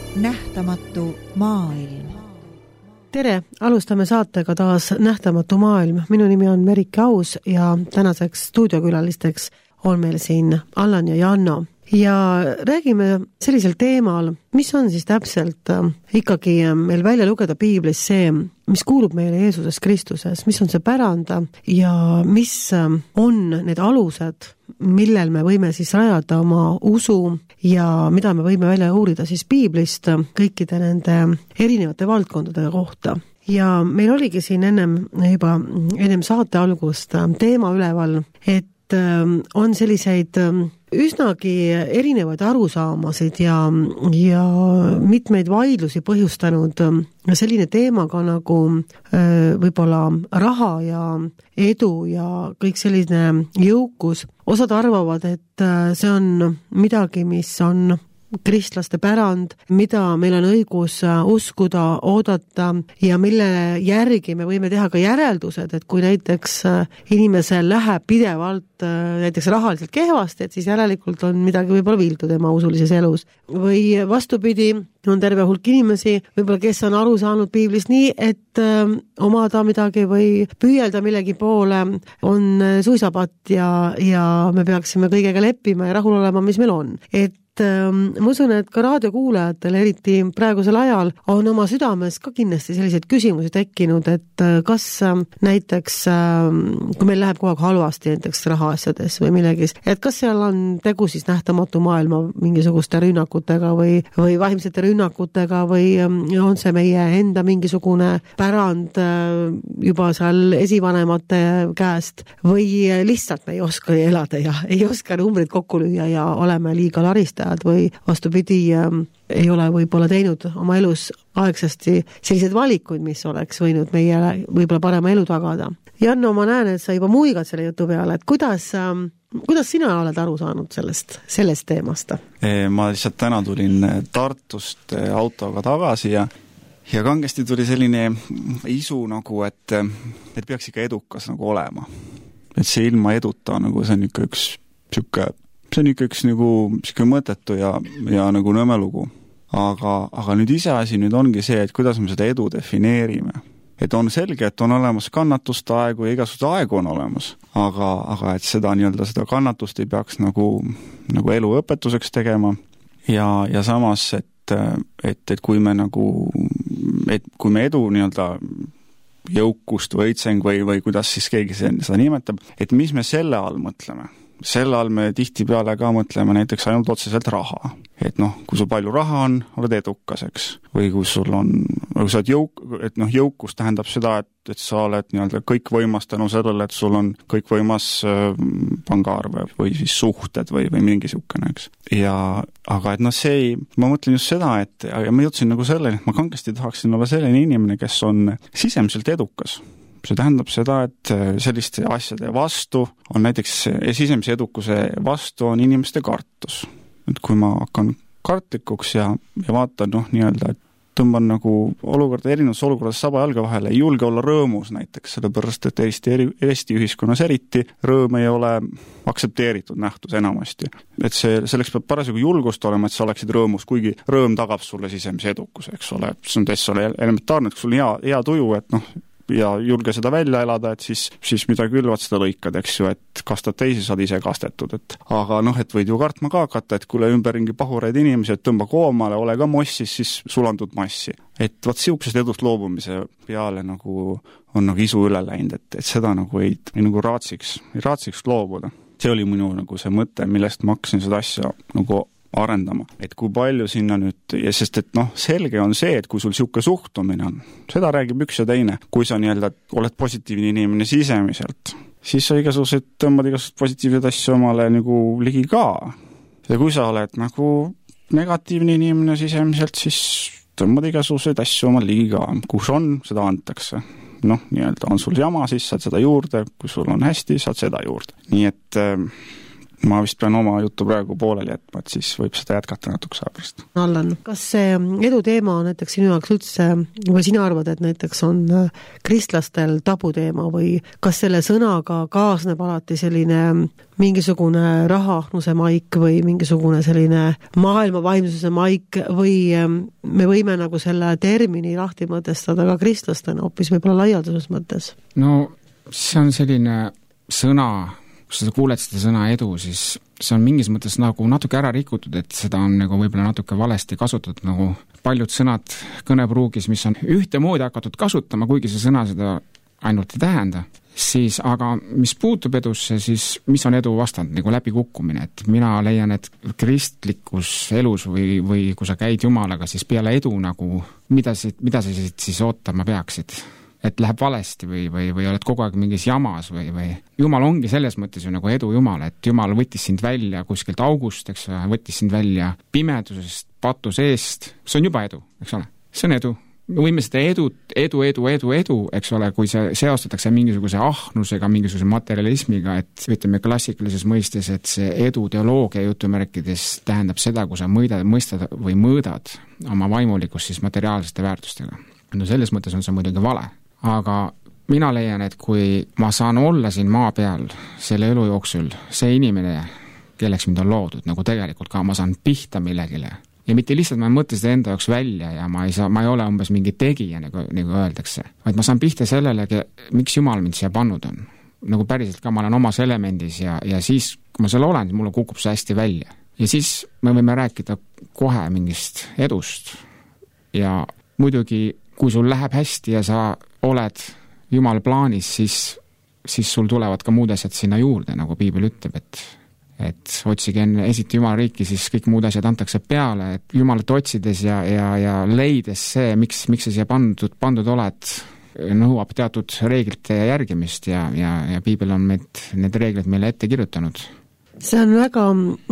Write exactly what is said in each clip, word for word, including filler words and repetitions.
Nähtamatu maailm. Tere, alustame saatega taas Nähtamatu maailm. Minu nimi on Merike Aus ja tänaseks stuudiokülalisteks on meil siin Allan ja Janno. Ja räägime sellisel teemal, mis on siis täpselt ikkagi meil välja lugeda piiblis see, mis kuulub meile Jeesuses Kristuses, mis on see pärand ja mis on need alused, millel me võime siis rajada oma usu ja mida me võime välja uurida siis piiblist kõikide nende erinevate valdkondade kohta. Ja meil oligi siin ennem juba ennem saate algust teema üleval, et on selliseid üsnagi erinevaid arusaamasid ja, ja mitmeid vaidlusi põhjustanud selline teema ka nagu võib-olla raha ja edu ja kõik selline jõukus. Osad arvavad, et see on midagi, mis on kristlaste pärand, mida meil on õigus uskuda, oodata ja mille järgi me võime teha ka järeldused, et kui näiteks inimesel läheb pidevalt näiteks rahaliselt kehvasti, et siis järelikult on midagi võib-olla vildu tema usulises elus. Või vastupidi, on terve hulk inimesi, võib-olla kes on aru saanud piiblist nii, et omada midagi või püüelda millegi poole on suisapatt ja, ja me peaksime kõigega leppima ja rahul olema, mis meil on. Et ma usun, et ka raadiokuulajatel, eriti praegusel ajal, on oma südames ka kindlasti selliseid küsimusi tekkinud, et kas näiteks, kui meil läheb kogu aeg halvasti näiteks rahaasjades või millegis, et kas seal on tegu siis nähtamatu maailma mingisuguste rünnakutega või, või vaimsete rünnakutega või on see meie enda mingisugune pärand juba seal esivanemate käest või lihtsalt me ei oska elada ja ei oska numbrid kokku lüüa ja oleme liiga laristajad või vastupidi äh, ei ole võib-olla teinud oma elus aegsasti sellised valikuid, mis oleks võinud meie võib-olla parema elu tagada. Janno, ma näen, et sa juba muigad selle jutu peale, et kuidas, äh, kuidas sina oled aru saanud sellest, sellest teemast? Ma lihtsalt täna tulin Tartust autoga tagasi ja ja kangesti tuli selline isu nagu, et, et peaks ikka edukas nagu olema. Et see ilma eduta nagu see on ikka üks siuke see on ikka üks nagu siuke mõttetu ja, ja nagu nõmelugu. Aga, aga nüüd ise asi nüüd ongi see, et kuidas me seda edu defineerime. Et on selge, et on olemas kannatuste aegu ja igasugust aegu on olemas. Aga, aga et seda nii-öelda seda kannatust ei peaks nagu, nagu elu õpetuseks tegema. Ja, ja samas, et, et, et kui me nagu, et kui me edu nii-öelda jõukust või õitseng või, või kuidas siis keegi seda nimetab, et mis me selle all mõtleme. Selle all me tihtipeale ka mõtleme näiteks ainult otseselt raha. Et noh, kui sul palju raha on, oled edukaseks. Või kui sul on, kui sa oled jõuk, et noh, jõukus tähendab seda, et, et sa oled nii-öelda kõik võimas tänu sellele, et sul on kõik võimas äh, pangaarve või siis suhted või, või mingi siukene, eks. Ja, aga et noh, see ei, ma mõtlen just seda, et ja ma jõudsin nagu selleni, et ma kangesti tahaksin olla selline inimene, kes on sisemiselt edukas. See tähendab seda, et selliste asjade vastu on näiteks sisemise edukuse vastu on inimeste kartus. Et kui ma hakkan kartlikuks ja, ja vaatan noh nii-öelda, et tõmban nagu olukorda, erinevus olukorras saba jalga vahele, ei julge olla rõõmus näiteks, sellepärast et Eesti, Eesti ühiskonnas eriti rõõm ei ole aktsepteeritud nähtus enamasti. Et see, selleks peab parasjagu julgust olema, et sa oleksid rõõmus, kuigi rõõm tagab sulle sisemise edukuse, eks ole. See on täitsa elementaarne, et sul on hea, hea tuju, et noh, ja julge seda välja elada, et siis, siis mida külvad, seda lõikad, eks ju, et kastad teisi, saad ise kastetud. Et, aga noh, et võid ju kartma ka hakata, et kuule ümberringi pahureid inimesi, et tõmba koomale, ole ka mossis, siis sulandud massi. Et vaat siuksest edust loobumise peale nagu on nagu isu üle läinud, et, et seda nagu ei, ei nagu raatsiks, ei raatsiks loobuda. See oli minu nagu see mõte, millest ma hakkasin seda asja nagu arendama. Et kui palju sinna nüüd, ja sest et noh, selge on see, et kui sul siuke suhtumine on, seda räägib üks ja teine. Kui sa nii-öelda oled positiivne inimene sisemiselt, siis sa igasugused tõmbad igasugused positiivsed asju omale nagu ligi ka. Ja kui sa oled nagu negatiivne inimene sisemiselt, siis tõmbad igasugused asju omale ligi ka. Kus on, seda antakse. Noh, nii-öelda on sul jama, siis saad seda juurde, kui sul on hästi, saad seda juurde. Nii et ma vist pean oma juttu praegu pooleli jätma, et siis võib seda jätkata natukese aja pärast. Allan, kas see edu teema on näiteks sinu jaoks üldse, või sina arvad, et näiteks on kristlastel tabuteema või kas selle sõnaga kaasneb alati selline mingisugune rahahnuse maik või mingisugune selline maailma vaimsuse maik või me võime nagu selle termini lahti mõtestada ka kristlastena hoopis võib-olla laialdases mõttes? No see on selline sõna, kui sa kuuled seda sõna edu, siis see on mingis mõttes nagu natuke ära rikutud, et seda on nagu võib-olla natuke valesti kasutatud, nagu paljud sõnad kõnepruugis, mis on ühtemoodi hakatud kasutama, kuigi see sõna seda ainult ei tähenda. Siis, aga mis puutub edusse, siis mis on edu vastand, nagu läbikukkumine, et mina leian, et kristlikus elus või, või kui sa käid Jumalaga, siis peale edu nagu, mida, mida sa siis ootama peaksid? Et läheb valesti või, või, või oled kogu aeg mingis jamas või, või Jumal ongi selles mõttes ju nagu edu Jumal, et Jumal võttis sind välja kuskilt august, eks ole, võttis sind välja pimedusest, patu seest, see on juba edu, eks ole, see on edu. Me võime seda edu, edu, edu, edu, edu, eks ole, kui see seostatakse mingisuguse ahnusega, mingisuguse materialismiga, et ütleme klassikalises mõistes, et see edu teoloogia jutumärkides tähendab seda, kui sa mõõdad, mõistad või mõõdad oma vaimulikust siis materiaalsete väärtustega. No selles mõttes on see muidugi vale. Aga mina leian, et kui ma saan olla siin maa peal selle elu jooksul see inimene, kelleks mind on loodud, nagu tegelikult ka ma saan pihta millegile ja mitte lihtsalt ma ei mõtle seda enda jaoks välja ja ma ei saa, ma ei ole umbes mingi tegija, nagu, nagu öeldakse, vaid ma saan pihta sellele, miks Jumal mind siia pannud on. Nagu päriselt ka ma olen omas elemendis ja, ja siis, kui ma seal olen, mulle kukub see hästi välja. Ja siis me võime rääkida kohe mingist edust ja muidugi kui sul läheb hästi ja sa oled Jumala plaanis, siis, siis sul tulevad ka muud asjad sinna juurde, nagu Piibel ütleb, et, et otsige enne esiti Jumala riiki, siis kõik muud asjad antakse peale, et Jumalat otsides ja, ja, ja leides see, miks, miks sa siia pandud, pandud oled, nõuab teatud reeglite järgimist ja, ja, ja Piibel on meid, need reeglid meile ette kirjutanud. See on väga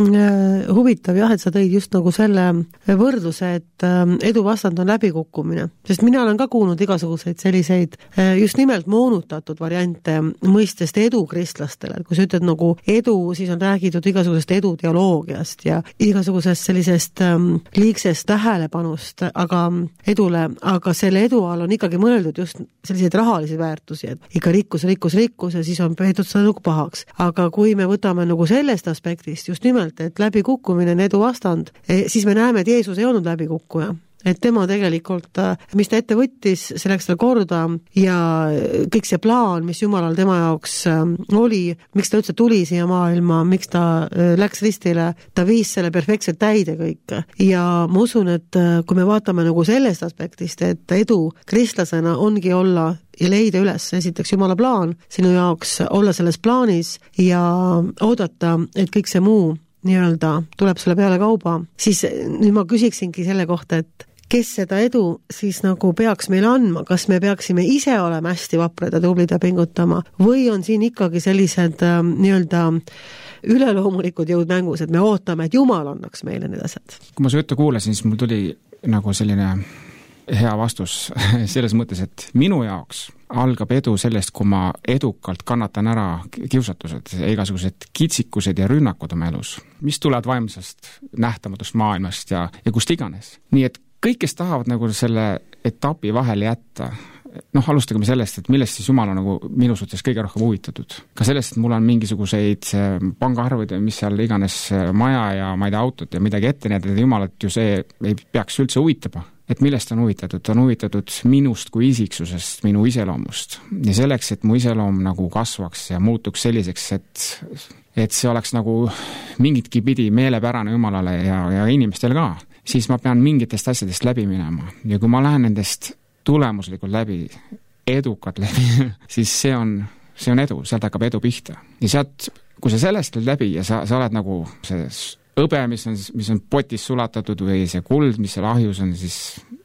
äh, huvitav jah, et sa tõid just nagu selle võrdluse, et äh, edu vastand on läbikukkumine, sest mina olen ka kuulnud igasuguseid selliseid äh, just nimelt moonutatud variante mõistest edu kristlastele, et kui sa ütled nagu edu, siis on räägitud igasugusest eduteoloogiast ja igasugusest sellisest ähm, liigsest tähelepanust aga edule, aga selle edu all on ikkagi mõeldud just selliseid rahalisi väärtusi, et ikka rikkus, rikkus, rikkus ja siis on peetud seda nagu pahaks. Aga kui me võtame nagu selle aspektist just nimelt, et läbikukkumine on edu vastand, siis me näeme, et Jeesus ei olnud läbikukkuja. Et tema tegelikult, mis ta ette võttis, see läks tal korda ja kõik see plaan, mis Jumalal tema jaoks oli, miks ta üldse tuli siia maailma, miks ta läks ristile, ta viis selle perfektselt täide kõik. Ja ma usun, et kui me vaatame nagu sellest aspektist, et edu kristlasena ongi olla ja leida üles esiteks Jumala plaan sinu jaoks, olla selles plaanis ja oodata, et kõik see muu nii-öelda tuleb selle peale kauba, siis nüüd ma küsiksingi selle kohta, et kes seda edu siis nagu peaks meile andma, kas me peaksime ise olema hästi vaprad ja tublid ja pingutama või on siin ikkagi sellised äh, nii-öelda üleloomulikud jõud mängus, et me ootame, et Jumal annaks meile need asjad. Kui ma su juttu kuulasin, siis mul tuli nagu selline hea vastus selles mõttes, et minu jaoks algab edu sellest, kui ma edukalt kannatan ära kiusatused, igasugused kitsikused ja rünnakud oma elus, mis tulevad vaimsest nähtamatust maailmast ja, ja kust iganes. Nii et kõik, kes tahavad nagu selle etapi vahele jätta, noh, alustageme sellest, et millest siis Jumal on nagu minu suhtes kõige rohkem huvitatud. Ka sellest, et mul on mingisuguseid pangaarveid, mis seal iganes maja ja ma ei tea autot ja midagi ette näidata, Jumalat ju see ei peaks üldse huvitama. Et millest on huvitatud? Ta on huvitatud minust kui isiksusest, minu iseloomust. Ja selleks, et mu iseloom nagu kasvaks ja muutuks selliseks, et, et see oleks nagu mingitki pidi meelepärane Jumalale ja, ja inimestel ka, siis ma pean mingitest asjadest läbi minema. Ja kui ma lähen nendest tulemuslikult läbi, edukalt läbi, siis see on, see on edu, sealt hakkab edu pihta. Ja sealt, kui sa sellest läbi ja sa, sa oled nagu see õbe, mis on, mis on potis sulatatud või see kuld, mis seal ahjus on, siis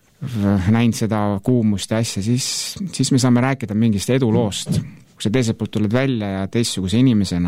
näinud seda kuumust ja asja, siis, siis me saame rääkida mingist eduloost. Kui sa teiselt poolt tuled välja ja teistsuguse inimesena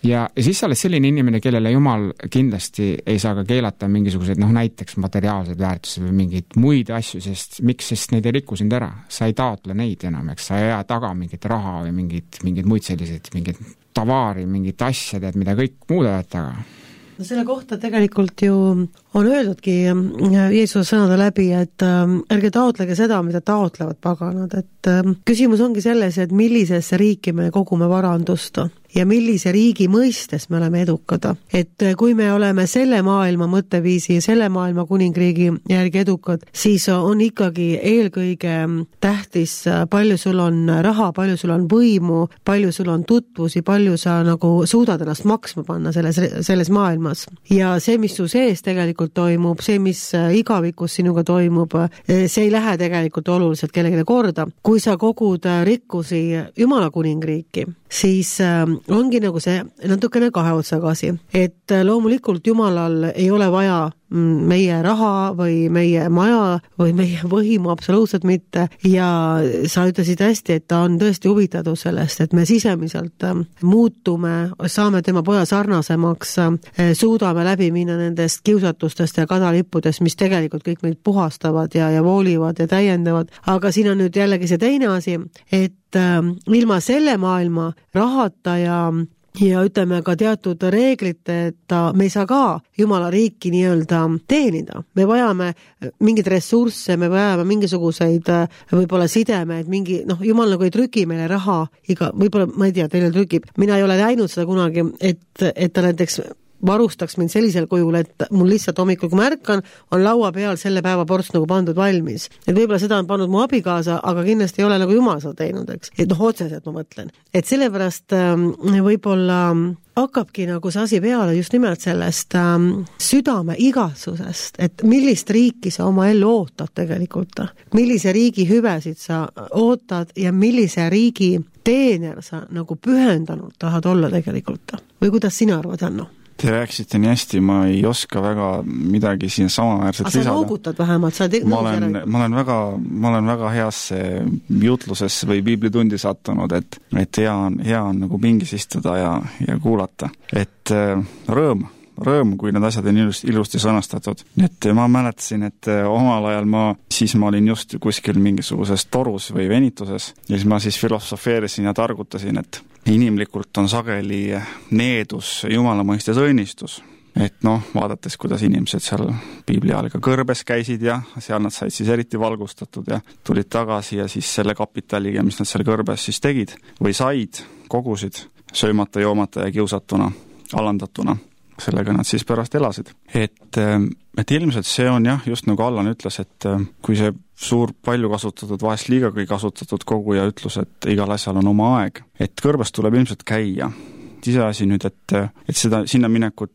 ja, ja siis sa oled selline inimene, kellele Jumal kindlasti ei saa ka keelata mingisuguseid, noh näiteks materiaalseid väärtusi või mingeid muid asju, sest miks, sest neid ei riku sind ära. Sa ei taotle neid enam, eks sa ei jää taga mingit raha või mingid, mingid muid selliseid, mingid tavaari, mingid asjad, et mida kõik muudavad taga. No selle kohta tegelikult ju on öeldudki Jeesuse sõnade läbi, et äh, ärge taotlege seda, mida taotlevad paganad, et äh, küsimus ongi selles, et millisesse riiki me kogume varandust ja millise riigi mõistes me oleme edukad. Et kui me oleme selle maailma mõtteviisi ja selle maailma kuningriigi järgi edukad, siis on ikkagi eelkõige tähtis, palju sul on raha, palju sul on võimu, palju sul on tutvusi, palju sa nagu suudad ennast maksma panna selles, selles maailmas. Ja see, mis su sees tegelikult toimub, see, mis igavikus sinuga toimub, see ei lähe tegelikult oluliselt kellegile korda. Kui sa kogud rikkusi Jumala kuningriiki, siis ongi nagu see natukene kahe otsaga asi. Et loomulikult Jumalal ei ole vaja meie raha või meie maja või meie võimu absoluutselt mitte ja sa ütlesid hästi, et ta on tõesti huvitatud sellest, et me sisemiselt muutume, saame tema poja sarnasemaks, suudame läbi minna nendest kiusatustest ja kadalippudest, mis tegelikult kõik meid puhastavad ja, ja voolivad ja täiendavad, aga siin on nüüd jällegi see teine asi, et ilma selle maailma rahata ja ja ütleme ka teatud reeglite, et me ei saa ka Jumala riiki nii-öelda teenida. Me vajame mingeid ressursse, me vajame mingisuguseid võib-olla sidemeid, mingi, noh, Jumal nagu ei trüki meile raha, iga, võib-olla, ma ei tea, teile trükib. Mina ei ole näinud seda kunagi, et, et ta näiteks varustaks mind sellisel kujul, et mul lihtsalt hommikul, kui ma ärkan, on laua peal selle päeva ports nagu pandud valmis. Et võib-olla seda on pannud mu abikaasa, aga kindlasti ei ole nagu Jumal seda teinud, eks. Et noh, otseselt ma mõtlen. Et sellepärast võib-olla hakkabki nagu see asi peale just nimelt sellest ähm, südame igatsusest, et millist riiki sa oma ellu ootad tegelikult. Millise riigi hüvesid sa ootad ja millise riigi teener sa nagu pühendanud tahad olla tegelikult. Või kuidas sina arvad, Janno? Te rääkisite nii hästi, ma ei oska väga midagi siin samaväärselt lisada. Aga sa loogutad vähemalt, sa ma olen, ma olen väga, ma olen väga heasse jutluses või piiblitundi sattunud, et, et hea on, hea on nagu pingis istuda ja, ja kuulata. Et rõõm, rõõm, kui need asjad on ilusti, ilusti sõnastatud. Et ma mäletasin, et omal ajal ma, siis ma olin just kuskil mingisuguses torus või venituses ja siis ma siis filosofeerisin ja targutasin, et inimlikult on sageli needus Jumala mõistes õnnistus. Et noh, vaadates, kuidas inimesed seal piibli ajal ka kõrbes käisid ja seal nad said siis eriti valgustatud ja tulid tagasi ja siis selle kapitaliga, mis nad seal kõrbes siis tegid või said, kogusid, söömata, joomata ja kiusatuna, alandatuna. Sellega nad siis pärast elasid. Et, et ilmselt see on jah, just nagu Allan ütles, et kui see suur palju kasutatud, vahest liigagi kasutatud kogu ja ütlus, et igal asjal on oma aeg, et kõrbes tuleb ilmselt käia. Iseasi nüüd, et, et seda sinna minekut,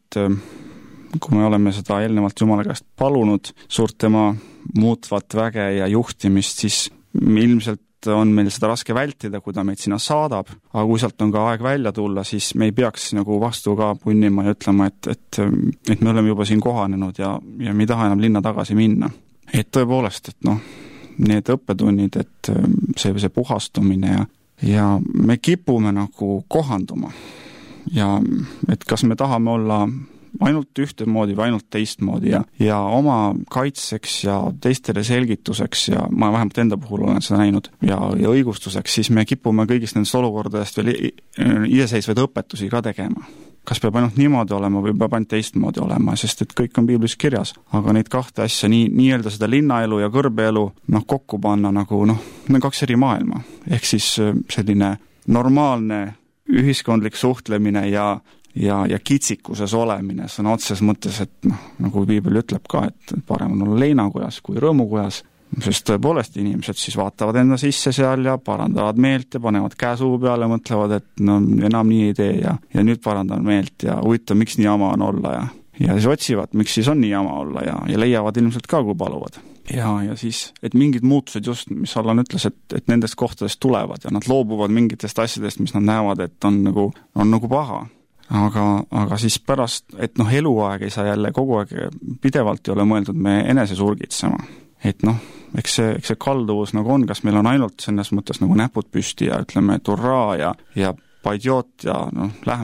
kui me oleme seda eelnevalt Jumala käest palunud, suurt tema muutvat väge ja juhtimist, siis ilmselt on meil seda raske vältida, kui ta meid sinna saadab, aga kui sealt on ka aeg välja tulla, siis me ei peaks nagu vastu ka punnima ja ütlema, et, et, et me oleme juba siin kohanenud ja, ja me ei taha enam linna tagasi minna. Et tõepoolest, et noh, need õppetunnid, et see, see puhastumine ja, ja me kipume nagu kohanduma ja et kas me tahame olla ainult ühtemoodi või ainult teistmoodi ja, ja oma kaitseks ja teistele selgituseks ja ma vähemalt enda puhul olen seda näinud ja, ja õigustuseks, siis me kipume kõigist nendest olukordadest veel iseseisvaid õpetusi ka tegema. Kas peab ainult niimoodi olema või peab ainult teistmoodi olema, sest et kõik on piiblis kirjas. Aga neid kahte asja, nii, nii-öelda seda linnaelu ja kõrbeelu, noh, kokku panna nagu, noh, need kaks eri maailma. Ehk siis selline normaalne ühiskondlik suhtlemine ja ja, ja kitsikuses olemine, see on otses mõttes, et noh, nagu piibel ütleb ka, et parem on olla leinakojas kui rõõmukojas, sest tõepoolest inimesed siis vaatavad enda sisse seal ja parandavad meelt ja panevad käe suu peale ja mõtlevad, et no enam nii ei tee ja, ja nüüd parandan meelt ja huvitav, miks nii jama on olla ja, ja siis otsivad, miks siis on nii jama olla ja, ja leiavad ilmselt ka, kui paluvad. Ja, ja siis, et mingid muutused just, mis Allan ütles, et, et nendest kohtadest tulevad ja nad loobuvad mingitest asjadest, mis nad näevad, et on nagu, on nagu paha. Aga, aga siis pärast, et noh, eluaeg ei saa jälle kogu aeg pidevalt ei ole mõeldud me enese surgitsema. Et noh, eks see, eks see kalduvus nagu on, kas meil on ainult selles mõttes nagu näpud püsti ja ütleme, et urraa ja, ja paidjoot ja noh, lähme.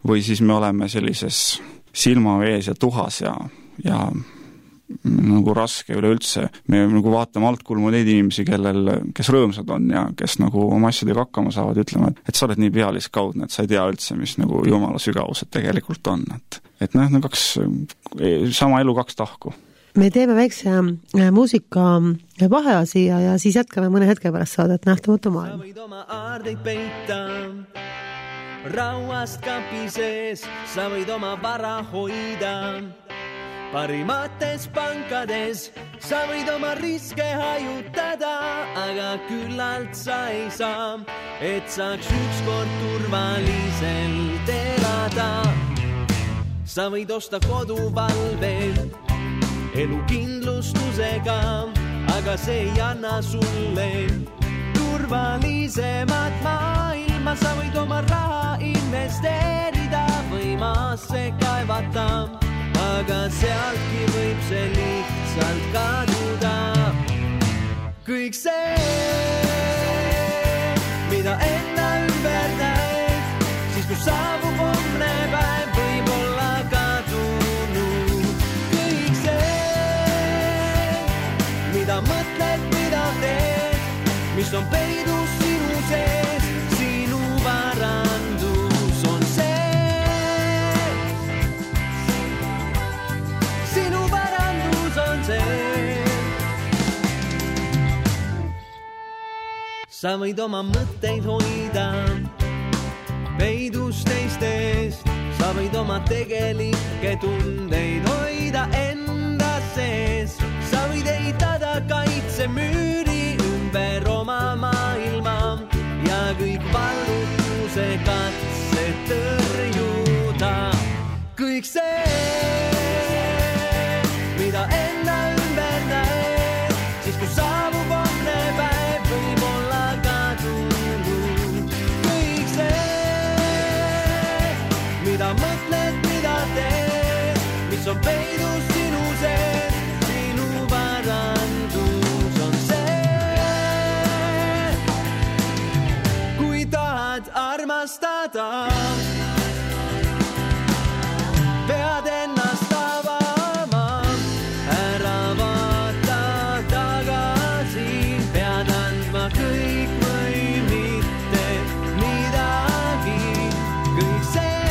või siis me oleme sellises silmavees ja tuhas ja, ja nagu raske üleüldse. Me nagu vaatame altkulmu neid inimesi, kellel, kes rõõmsad on ja kes nagu oma asjadega hakkama saavad, ütlema, et sa oled nii pealiskaudne, et sa ei tea üldse, mis nagu jumala sügavused tegelikult on. Et, et noh, kaks, sama elu kaks tahku. Me teeme väikse muusika vaheaja siia ja siis jätkame mõne hetke pärast saadet Nähtamatu maailm. Sa võid oma aardeid peita, rauast kapi sees, sa võid oma vara hoida. Parimates pankades sa võid oma riske hajutada, aga küllalt sa ei saa, et saaks ükskord turvaliselt elada. Sa võid osta koduvalve elukindlustusega, aga see ei anna sulle turvalisemat maailma. Sa võid oma raha investeerida või maasse kaevata, aga sealtki võib see lihtsalt kaduda. Kõik see, mida enda ümber näed, siis kui saabub homne päev, võib olla kadunud. Kõik see, mida mõtled, mida teed, mis on peidus sinu sees, sinu varandus on see. Sa võid oma mõtteid hoida peidus teistest, sa võid oma tegelikke tundeid hoida enda sees. Sa võid eitada kaitsemüüri ümber oma maailma ja kõik vallutuse katsed tõrjuda. Kõik see, mida enda ümber näed, siis kui saabub homne päev, võib olla kadunud. Kõik see, mida mõtled, mida teed, mis on peidus sinu sees, sinu varandus on see. Kui tahad armastada, pead ennast avama, ära vaata tagasi, pead andma kõik või mitte midagi. Kõik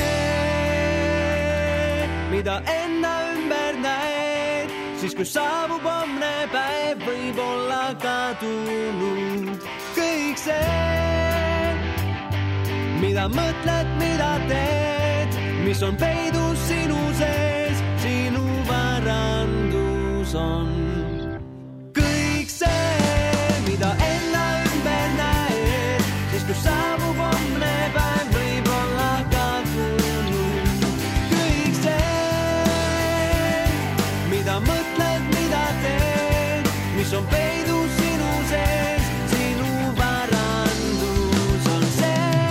see, mida enda ümber näed, siis kui saabub homne päev, võib olla kadunud. Kõik see, mida mõtled, mida teed, mis on peidus sinu sees, sinu varandus on. Kõik see, mida enda ümber näed, siis kui saabub homne päev, võib olla kadunud. Kõik see, mida mõtled, mida teed, mis on peidus sinu sees, sinu varandus on see.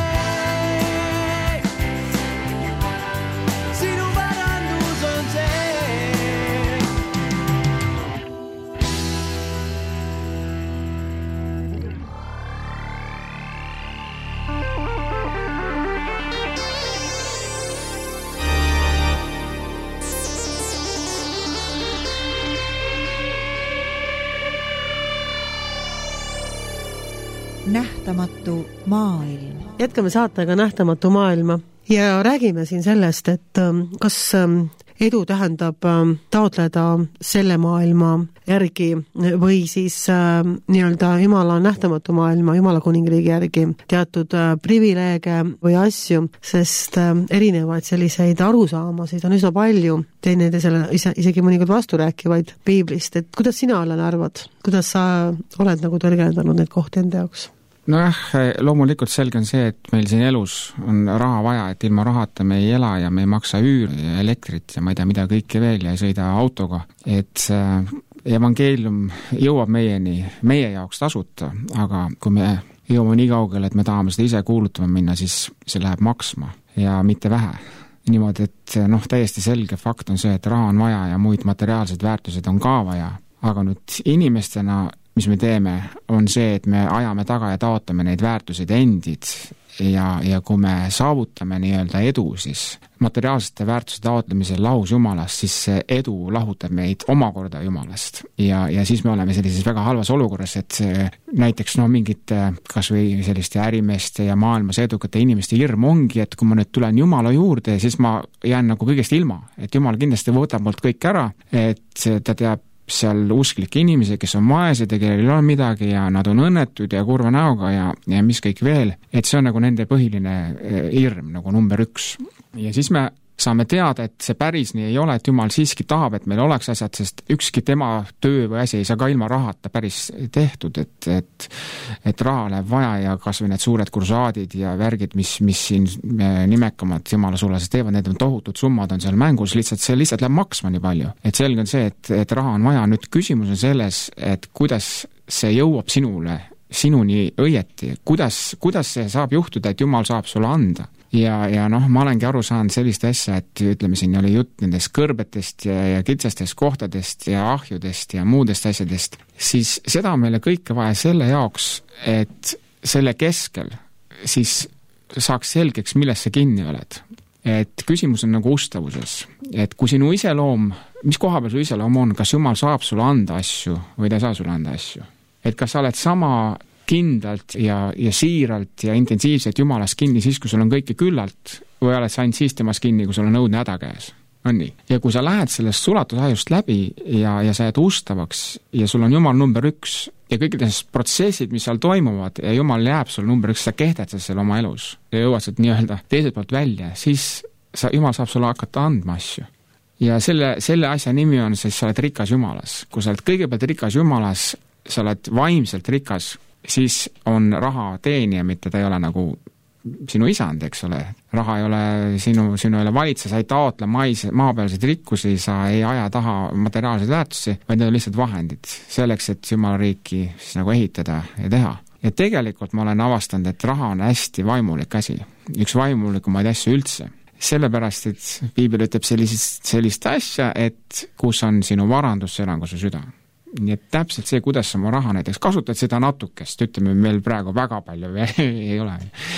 Nähtamatu maailm. Jätkame saatega Nähtamatu maailma ja räägime siin sellest, et kas edu tähendab taotleda selle maailma järgi või siis nii-öelda Jumala nähtamatu maailma, Jumala kuningriigi järgi teatud privileege või asju, sest erinevaid selliseid arusaamasid on üsna palju, teineteisele ise, isegi mõnikord vasturääkivaid piiblist, et kuidas sina, Allan, arvad, kuidas sa oled nagu tõlgendanud neid kohti enda jaoks? Nojah, loomulikult selge on see, et meil siin elus on raha vaja, et ilma rahata me ei ela ja me ei maksa üüri ja elektrit ja ma ei tea, mida kõike veel ja ei sõida autoga. Et evangeelium jõuab meieni, meie jaoks tasuta, aga kui me jõuame nii kaugele, et me tahame seda ise kuulutama minna, siis see läheb maksma ja mitte vähe. Niimoodi, et noh, täiesti selge fakt on see, et raha on vaja ja muid materiaalseid väärtused on ka vaja, aga nüüd inimestena mis me teeme, on see, et me ajame taga ja taotame neid väärtuseid endid ja, ja kui me saavutame nii-öelda edu, siis materiaalsete väärtuste taotlemisel lahus Jumalast, siis see edu lahutab meid omakorda Jumalast. Ja, ja siis me oleme sellises väga halvas olukorras, et see, näiteks no mingite kas või selliste ärimeeste ja maailmas edukate inimeste hirm ongi, et kui ma nüüd tulen Jumala juurde, siis ma jään nagu kõigest ilma. Et Jumal kindlasti võtab mult kõik ära, et ta teab seal usklikke inimesi, kes on vaesed ja kellel ei ole midagi ja nad on õnnetud ja kurva näoga ja, ja mis kõik veel, et see on nagu nende põhiline hirm nagu number üks. Ja siis me saame teada, et see päris nii ei ole, et Jumal siiski tahab, et meil oleks asjad, sest ükski tema töö või asi ei saa ka ilma rahata päris tehtud, et, et, et raha läheb vaja ja kas või need suured kursaadid ja värgid, mis, mis siin nimekamad Jumala sulased teevad, need on tohutud summad on seal mängus, lihtsalt see lihtsalt läheb maksma nii palju. Et selge on see, et, et raha on vaja. Nüüd küsimus on selles, et kuidas see jõuab sinule, sinuni õieti, kuidas, kuidas see saab juhtuda, et Jumal saab sulle anda. Ja, ja noh, ma olengi aru saanud sellist asja, et ütleme siin oli jutt nendest kõrbetest ja, ja kitsastest kohtadest ja ahjudest ja muudest asjadest, siis seda on meile kõike vaja selle jaoks, et selle keskel siis saaks selgeks, milles sa kinni oled. Et küsimus on nagu ustavuses, et kui sinu iseloom, mis koha peal su iseloom on, kas Jumal saab sulle anda asju või ta ei saa sulle anda asju? Et kas sa oled sama kindlalt ja, ja siiralt ja intensiivselt Jumalast kinni siis, kui sul on kõike küllalt, või oled sa ainult siis temast kinni, kui sul on õudne häda käes. On nii. Ja kui sa lähed sellest sulatusajust läbi ja, ja sa jääd ustavaks ja sul on Jumal number üks ja kõikidest protsessid, mis seal toimuvad ja Jumal jääb sul number üks, sa kehtestad selle oma elus ja jõuad sealt nii-öelda teiselt poolt välja, siis sa, Jumal saab sulle hakata andma asju. Ja selle, selle asja nimi on siis, sa oled rikas Jumalas. Kui sa oled kõigepealt rikas Jumalas, sa oled vaimselt rikas, siis on raha teenija, mitte ta ei ole nagu sinu isand, eks ole. Raha ei ole sinu, sinu ei ole valitse, sa ei taotle mais, maapealseid rikkusi, sa ei aja taha materiaalseid väärtusi, vaid need on lihtsalt vahendid selleks, et Jumala riiki siis nagu ehitada ja teha. Ja tegelikult ma olen avastanud, et raha on hästi vaimulik asi, üks vaimulikumaid asju üldse. Sellepärast, et Piibel ütleb sellist, sellist asja, et kus on sinu varandus, see on ka su süda. Nii et täpselt see, kuidas sa oma raha näiteks kasutad seda natukest, ütleme meil praegu väga palju ei ole.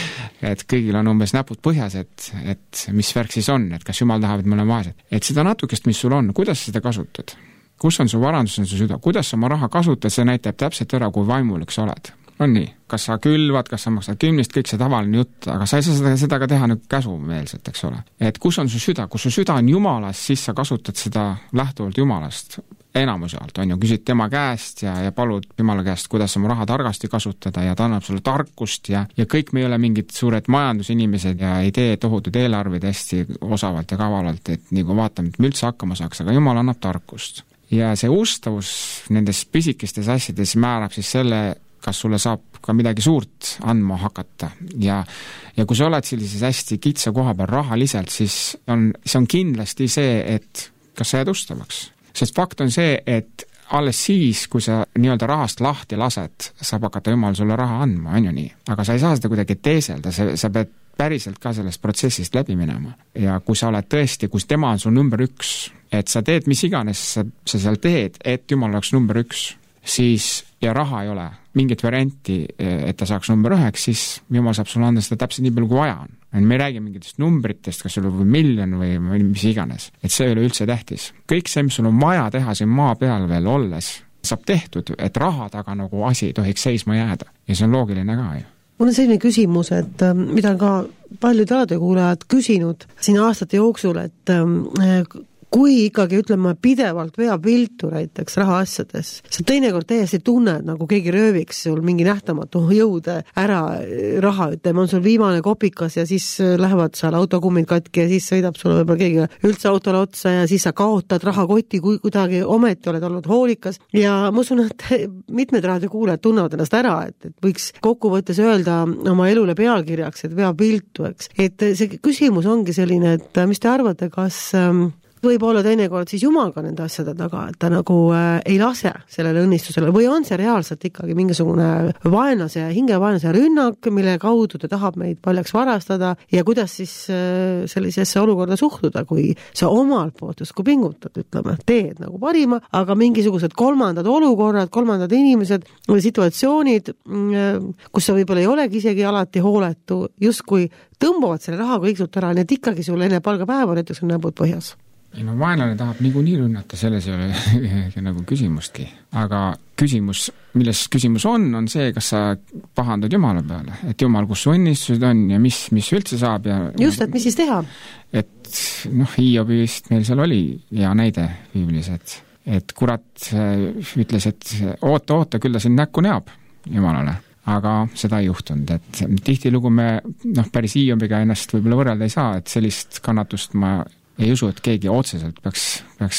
Et kõigil on umbes näpud põhjas, et, et mis värk siis on, et kas Jumal tahab, et me oleme vaesed. Et seda natukest, mis sul on, kuidas sa seda kasutad? Kus on su varandus, on su süda? Kuidas sa oma raha kasutad, see näitab täpselt ära, kui vaimulik sa oled. On nii, kas sa külvad, kas sa maksad kümnist, kõik see tavaline jutt, aga sa ei saa seda, seda ka teha nagu käsumeelselt, eks ole. Et kus on su süda? Kus su süda on Jumalas, siis sa kasutad seda lähtuvalt Jumalast. Enamuse alt on ju, küsid tema käest ja, ja palud Jumala käest, kuidas oma raha targasti kasutada ja ta annab sulle tarkust ja, ja kõik me ei ole mingid suured majandusinimesed ja ei tee tohutud eelarveid hästi osavalt ja kavalalt, et nii kui vaatame, et me üldse hakkama saaks, aga Jumal annab tarkust. Ja see ustavus nendes pisikestes asjades määrab siis selle, kas sulle saab ka midagi suurt andma hakata ja, ja kui sa oled sellises hästi kitsa koha peal rahaliselt, siis on, see on kindlasti see, et kas sa jääd ustavaks. Sest fakt on see, et alles siis, kui sa nii-öelda rahast lahti lased, saab hakata Jumal sulle raha andma, on ju nii. Aga sa ei saa seda kuidagi teeselda, sa, sa pead päriselt ka sellest protsessist läbi minema. Ja kui sa oled tõesti, kus tema on sul number üks, et sa teed mis iganes, sa, sa seal teed, et Jumal oleks number üks, siis ja raha ei ole mingit varianti, et ta saaks number üheks, siis Jumal saab sulle anda seda täpselt nii palju, kui vaja on. Me ei räägi mingitest numbritest, kas sul on miljon või, või mis iganes. Et see ei ole üldse tähtis. Kõik see, mis sul on vaja teha siin maa peal veel olles, saab tehtud, et raha taga nagu asi ei tohiks seisma jääda. Ja see on loogiline ka ju. Mul on selline küsimus, et mida ka paljud raadiokuulajad küsinud siin aastate jooksul, et kui ikkagi, ütleme, pidevalt veab viltu näiteks rahaasjades, sa teinekord täiesti tunned, nagu keegi rööviks sul mingi nähtamatu jõud ära raha, ütleme, on sul viimane kopikas ja siis lähevad seal autokummid katki ja siis sõidab sulle võib-olla keegi üldse autole otsa ja siis sa kaotad rahakoti, kui kuidagi ometi oled olnud hoolikas. Ja ma usun, et mitmed raadiokuulajad tunnevad ennast ära, et, et võiks kokkuvõttes öelda oma elule pealkirjaks, et veab viltu, eks. Et see küsimus ongi selline, et mis te arvate, kas võib olla teinekord siis Jumal ka nende asjade taga, et ta nagu äh, ei lase sellele õnnistusele või on see reaalselt ikkagi mingisugune vaenlase, hingevaenlase rünnak, mille kaudu ta tahab meid paljaks varastada ja kuidas siis äh, sellisesse olukorda suhtuda, kui sa omalt poolt justkui pingutad, ütleme, teed nagu parima, aga mingisugused kolmandad olukorrad, kolmandad inimesed või situatsioonid, kus sa võib-olla ei olegi isegi alati hooletu, justkui tõmbavad selle rahaga liiksult ära, nii et ikkagi sul enne palgapäeva näiteks on näpud põhjas. ei no vaenlane tahab niikuinii rünnata, selles ei ole nagu küsimustki. Aga küsimus, milles küsimus on, on see, kas sa pahandad Jumala peale. Et Jumal, kus su õnnistused on ja mis, mis üldse saab. Ja, just, et mis siis teha? Et noh, Hiobi vist meil seal oli hea näide piiblis, et, et kurat ütles, et oota, oota, küll ta siin näkku näab Jumalale. Aga seda ei juhtunud, et tihtilugu me noh, päris Hiobiga ennast võib-olla võrrelda ei saa, et sellist kannatust ma ei usu, et keegi otseselt peaks, peaks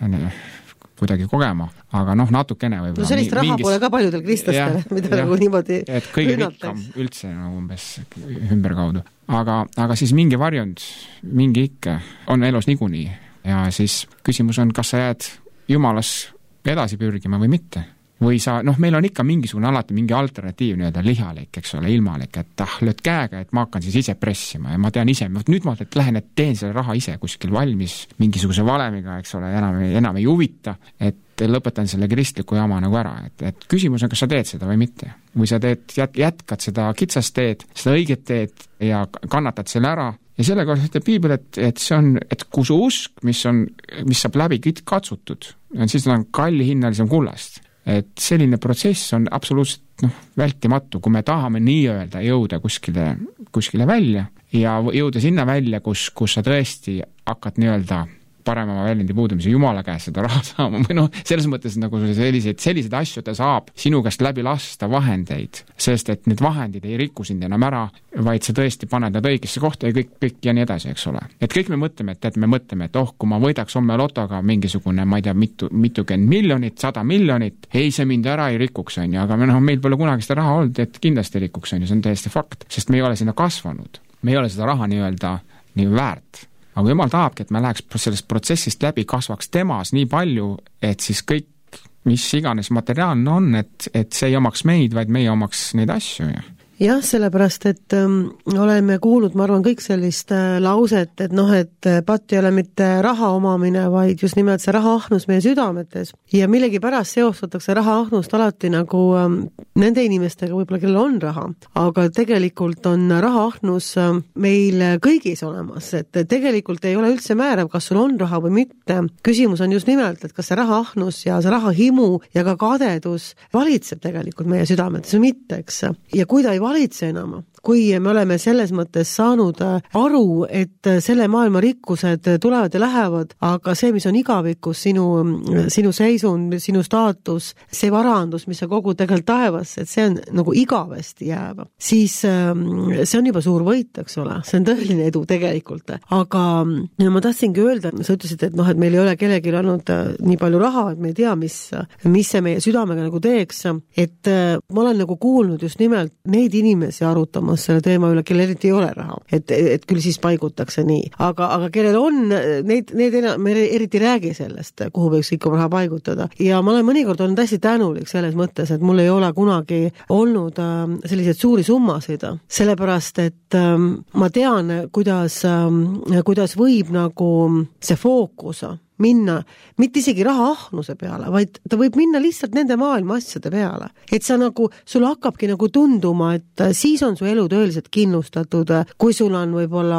kuidagi kogema, aga noh, natukene võib-olla. No sellist raha mingis... pole ka paljudel kristlastel, mida ja, nagu niimoodi et kõige rikkam üldse nagu umbes ümberkaudu. Aga, aga siis mingi varjund, mingi ikke on elus niikuinii ja siis küsimus on, kas sa jääd Jumalas edasi pürgima või mitte. Või sa, noh, meil on ikka mingisugune alati mingi alternatiiv nii-öelda lihalik, eks ole, ilmalik, et ah, lööd käega, et ma hakkan siis ise pressima ja ma tean ise, nüüd ma et lähen, et teen selle raha ise kuskil valmis mingisuguse valemiga, eks ole, enam, enam ei huvita, et lõpetan selle kristliku jama nagu ära, et, et küsimus on, kas sa teed seda või mitte. Või sa teed, jätkad seda kitsast teed, seda õiget teed ja kannatad selle ära ja selle kohta ütleb piibel, et, et see on, et kui su usk, mis on, mis saab läbi katsutud, siis on kalli hinnalisem kullast. Et selline protsess on absoluutselt noh, vältimatu, kui me tahame nii-öelda jõuda kuskile, kuskile välja ja jõuda sinna välja, kus, kus sa tõesti hakkad nii-öelda parema väljendi puudumise Jumala käest seda raha saama või noh, selles mõttes nagu selliseid, selliseid asju ta saab sinu käest läbi lasta vahendeid, sest et need vahendid ei riku sind enam ära, vaid sa tõesti paned nad õigesse kohta ja kõik, kõik ja nii edasi, eks ole. Et kõik me mõtleme, et, et me mõtleme, et oh, kui ma võidaks homme lotoga mingisugune, ma ei tea, mitu, mitukümmend miljonit, sada miljonit, ei see mind ära ei rikuks, on ju, aga me, no, meil pole kunagi seda raha olnud, et kindlasti rikuks, on ju, see on täiesti fakt, sest me ei ole sinna kasvanud. Me ei ole seda raha nii-öelda nii väärt. Aga Jumal tahabki, et me läheks sellest protsessist läbi, kasvaks temas nii palju, et siis kõik, mis iganes materiaalne on, et, et see ei omaks meid, vaid meie omaks neid asju. Jah, sellepärast, et ähm, oleme kuulnud, ma arvan, kõik sellist äh, lauset, et noh, et patt ei ole mitte raha omamine, vaid just nimelt see rahaahnus meie südametes. Ja millegi pärast seostatakse rahaahnust alati nagu ähm, nende inimestega võib-olla, kellel on raha. Aga tegelikult on rahaahnus äh, meil kõigis olemas, et tegelikult ei ole üldse määrav, kas sul on raha või mitte. Küsimus on just nimelt, et kas see rahaahnus ja see rahahimu ja ka kadedus valitseb tegelikult meie südametes või mitte, eks. Ja kui ta ei valitse enam, kui me oleme selles mõttes saanud aru, et selle maailma rikkused tulevad ja lähevad, aga see, mis on igavikus, sinu, sinu seisund, sinu staatus, see varandus, mis sa kogud tegelikult taevas, et see on nagu igavesti jääv, siis see on juba suur võit, eks ole, see on tõeline edu tegelikult. Aga ma tahtsingi öelda, sa ütlesid, et noh, et meil ei ole kellelgi olnud nii palju raha, et me ei tea, mis, mis see meie südamega nagu teeks, et ma olen nagu kuulnud just nimelt neid inimesi arutamas selle teema üle, kellel eriti ei ole raha. Et, et küll siis paigutakse nii. Aga, aga kellel on, neid, neid enam, me eriti räägi sellest, kuhu võiks ikka raha paigutada. Ja ma olen mõnikord olnud hästi tänulik selles mõttes, et mul ei ole kunagi olnud äh, selliseid suuri summasid. Sellepärast, et äh, ma tean, kuidas, äh, kuidas võib nagu see fookus minna, mitte isegi rahaahnuse peale, vaid ta võib minna lihtsalt nende maailma asjade peale. Et sa nagu, sul hakkabki nagu tunduma, et siis on su elu tõeliselt kindlustatud, kui sul on võib-olla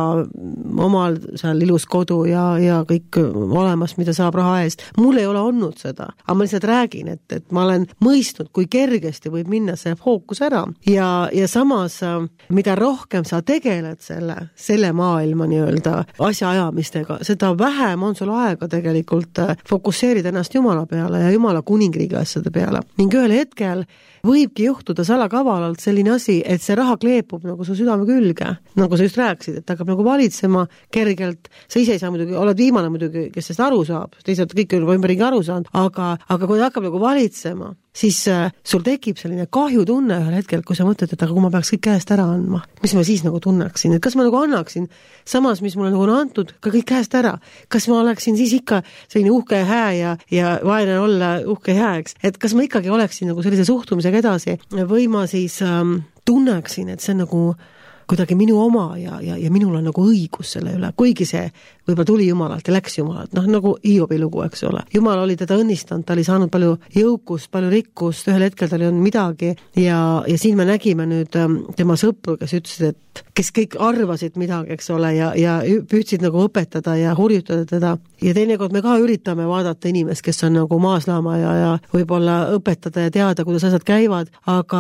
omal seal ilus kodu ja, ja kõik olemas, mida saab raha eest. Mul ei ole olnud seda, aga ma lihtsalt räägin, et, et ma olen mõistnud, kui kergesti võib minna see fookus ära. Ja, ja samas, mida rohkem sa tegeled selle, selle maailma nii-öelda asjaajamistega, seda vähem on sul aega tegelikult tegelikult fokusseerida ennast Jumala peale ja Jumala kuningriigi asjade peale. Ning ühel hetkel võibki juhtuda salakavalalt selline asi, et see raha kleepub nagu su südame külge. Nagu sa just rääkisid, et hakkab nagu valitsema kergelt. Sa ise ei saa muidugi, oled viimane muidugi, kes sellest aru saab. Teised kõik on ümberringi aru saanud, aga, aga kui ta hakkab nagu valitsema, siis äh, sul tekib selline kahjutunne ühel hetkel, kui sa mõtled, et aga kui ma peaks kõik käest ära andma, mis ma siis nagu tunneksin, et kas ma nagu annaksin samas, mis mulle nagu on antud, ka kõik käest ära, kas ma oleksin siis ikka selline uhke hää ja, ja vaene olla uhke hääks, et kas ma ikkagi oleksin nagu sellise suhtumisega edasi või ma siis ähm, tunneksin, et see on nagu kuidagi minu oma ja, ja, ja minul on nagu õigus selle üle, kuigi see võib-olla tuli Jumalalt ja läks Jumalalt, noh nagu Hiobi lugu, eks ole. Jumal oli teda õnnistanud, ta oli saanud palju jõukust, palju rikkust, ühel hetkel ta oli olnud midagi ja, ja siin me nägime nüüd tema sõpru, kes ütlesid, et kes kõik arvasid midagi, eks ole, ja, ja püüdsid nagu õpetada ja hurjutada teda. Ja teinekord me ka üritame vaadata inimest, kes on nagu maaslaama ja, ja võib-olla õpetada ja teada, kuidas asjad käivad, aga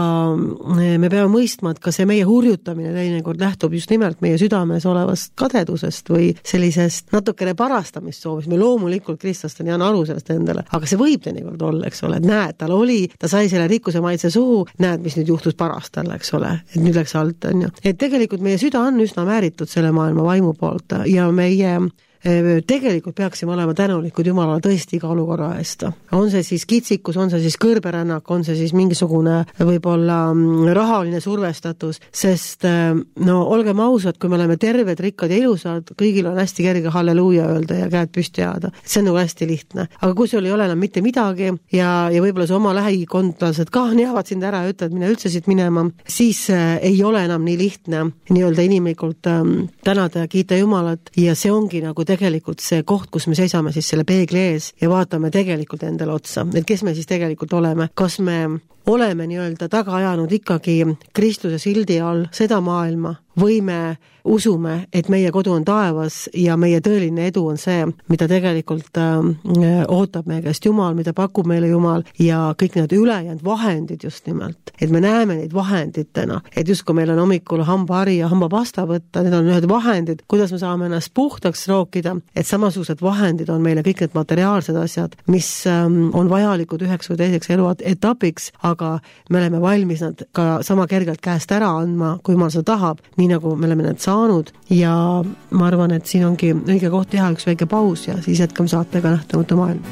me peame mõistma, et ka see meie hurjutamine teinekord lähtub just nimelt meie südames olevast kadedusest või sellisest natukene parastamist soovis. Me loomulikult kristlasteni on aru sellest endale, aga see võib teinekord olla, eks ole, et näed, tal oli, ta sai selle rikkuse maitse suhu, näed, mis nüüd juhtus parast talle, eks ole, et nüüd läks alt, on ju. Et tegelikult meie süda on üsna määritud selle maailma vaimu poolt ja meie tegelikult peaksime olema tänulikud Jumalale tõesti iga olukorra eest. On see siis kitsikus, on see siis kõrberännak, on see siis mingisugune võib-olla rahaline survestatus, sest no olgem ausad, kui me oleme terved, rikkad ja ilusad, kõigil on hästi kerge halleluuja öelda ja käed püsti ajada. See on nagu hästi lihtne. Aga kui sul ei ole enam mitte midagi ja, ja võib-olla see oma lähikondlased ka neavad sind ära ja ütlevad, mine üldse siit minema, siis ei ole enam nii lihtne nii-öelda inimlikult ähm, tänada ja kiita Jumalat ja see ongi nagu tegelikult see koht, kus me seisame siis selle peegli ees ja vaatame tegelikult endale otsa, et kes me siis tegelikult oleme, kas me oleme nii-öelda taga ajanud ikkagi Kristuse sildi all seda maailma või me usume, et meie kodu on taevas ja meie tõeline edu on see, mida tegelikult äh, ootab meie käest Jumal, mida pakub meile Jumal ja kõik need ülejäänud vahendid just nimelt, et me näeme neid vahenditena, et just kui meil on hommikul hambahari ja hambapasta võtta, need on ühed vahendid, kuidas me saame ennast puhtaks rookida, et samasugused vahendid on meile kõik need materiaalsed asjad, mis ähm, on vajalikud üheks või teiseks elu etapiks, aga me oleme valmis nad ka sama kergelt käest ära andma, kui Jumal seda tahab, nii nagu me oleme need saanud ja ma arvan, et siin ongi õige koht teha üks väike paus ja siis jätkame saatega Nähtamatu maailm.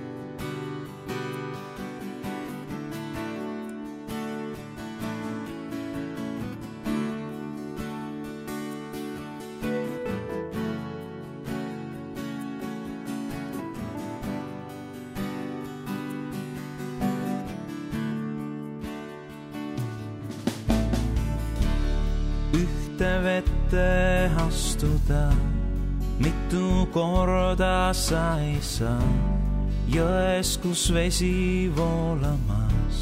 Vette astuda, mitu korda sa ei saa, jões, kus vesi voolamas.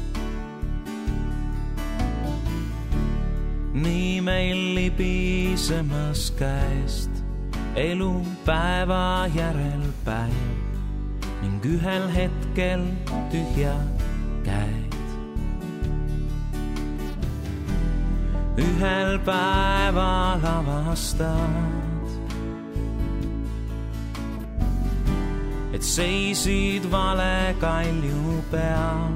Nii meil libisemas käest elu päeva järel päev ning ühel hetkel tühjad käed. Ühel päeval avastad, et seisid vale kalju peal.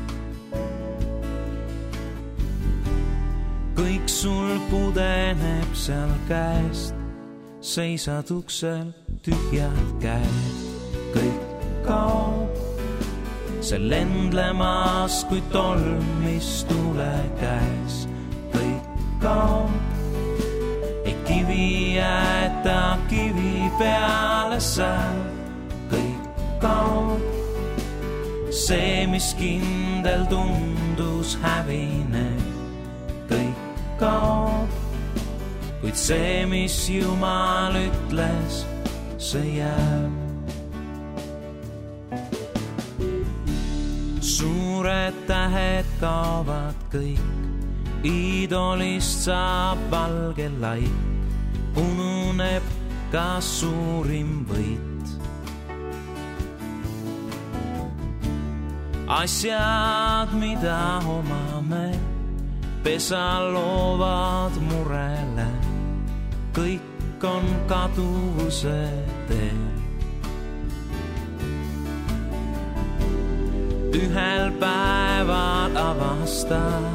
Kõik sul pudeneb seal käest, seisad uksel tühjad käed. Kõik kaob, see lendlemas kui tolm, mis tule käes. Kaob, ei kivi jäeta kivi peale sääl, kõik kaob. See, mis kindel tundus hävineb, kõik kaob. Kuid see, mis Jumal ütles, see jääb. Suured tähed kaovad kõik, idolist saab valge laik, ununeb ka suurim võit. Asjad, mida omame, pesa loovad murele, kõik on kaduvuse teel. Ühel päeval avastad,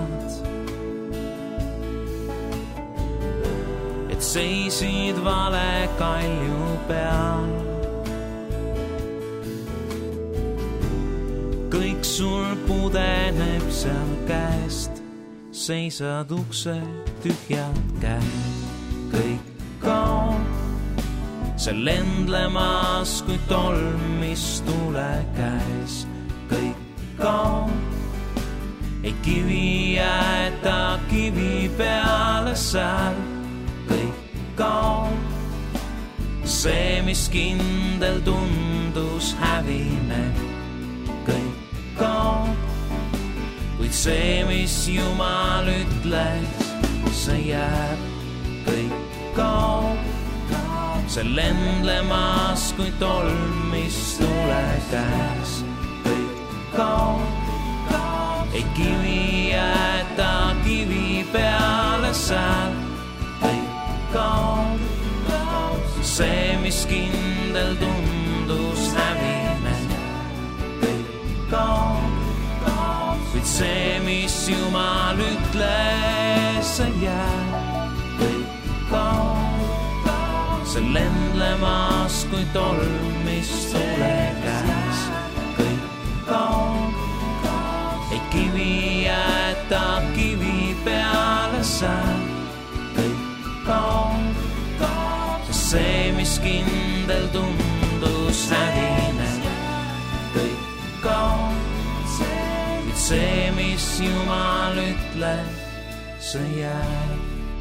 seisid vale kalju peal. Kõik sul pudeneb seal käest, seisad ukse tühjad käed. Kõik kaob, see lendlemas kui tolm, mis tule käes. Kõik kaob, ei kivi jäeta kivi peale seal. Kõik kaob, see, mis kindel tundus hävineb. Kõik kaob, kuid see, mis Jumal ütles, see jääb. Kõik kaob, see lendlemas kui tolm, mis tule käes. Kõik kaob, ei kivi jäeta kivi peale seal. Kõik kaob, see, mis kindel tundus hävine. Kõik kaob, kuid see, mis Jumal ütles, see jääb. Kõik kaob, see lendlemas kui tolm, mis tule käes. Kõik kaob, ei kivi jäeta kivi peale seal. Kõik kaob, see, mis kindel tundus hävine. Kõik kaob, kuid see, mis Jumal ütles, see jääb.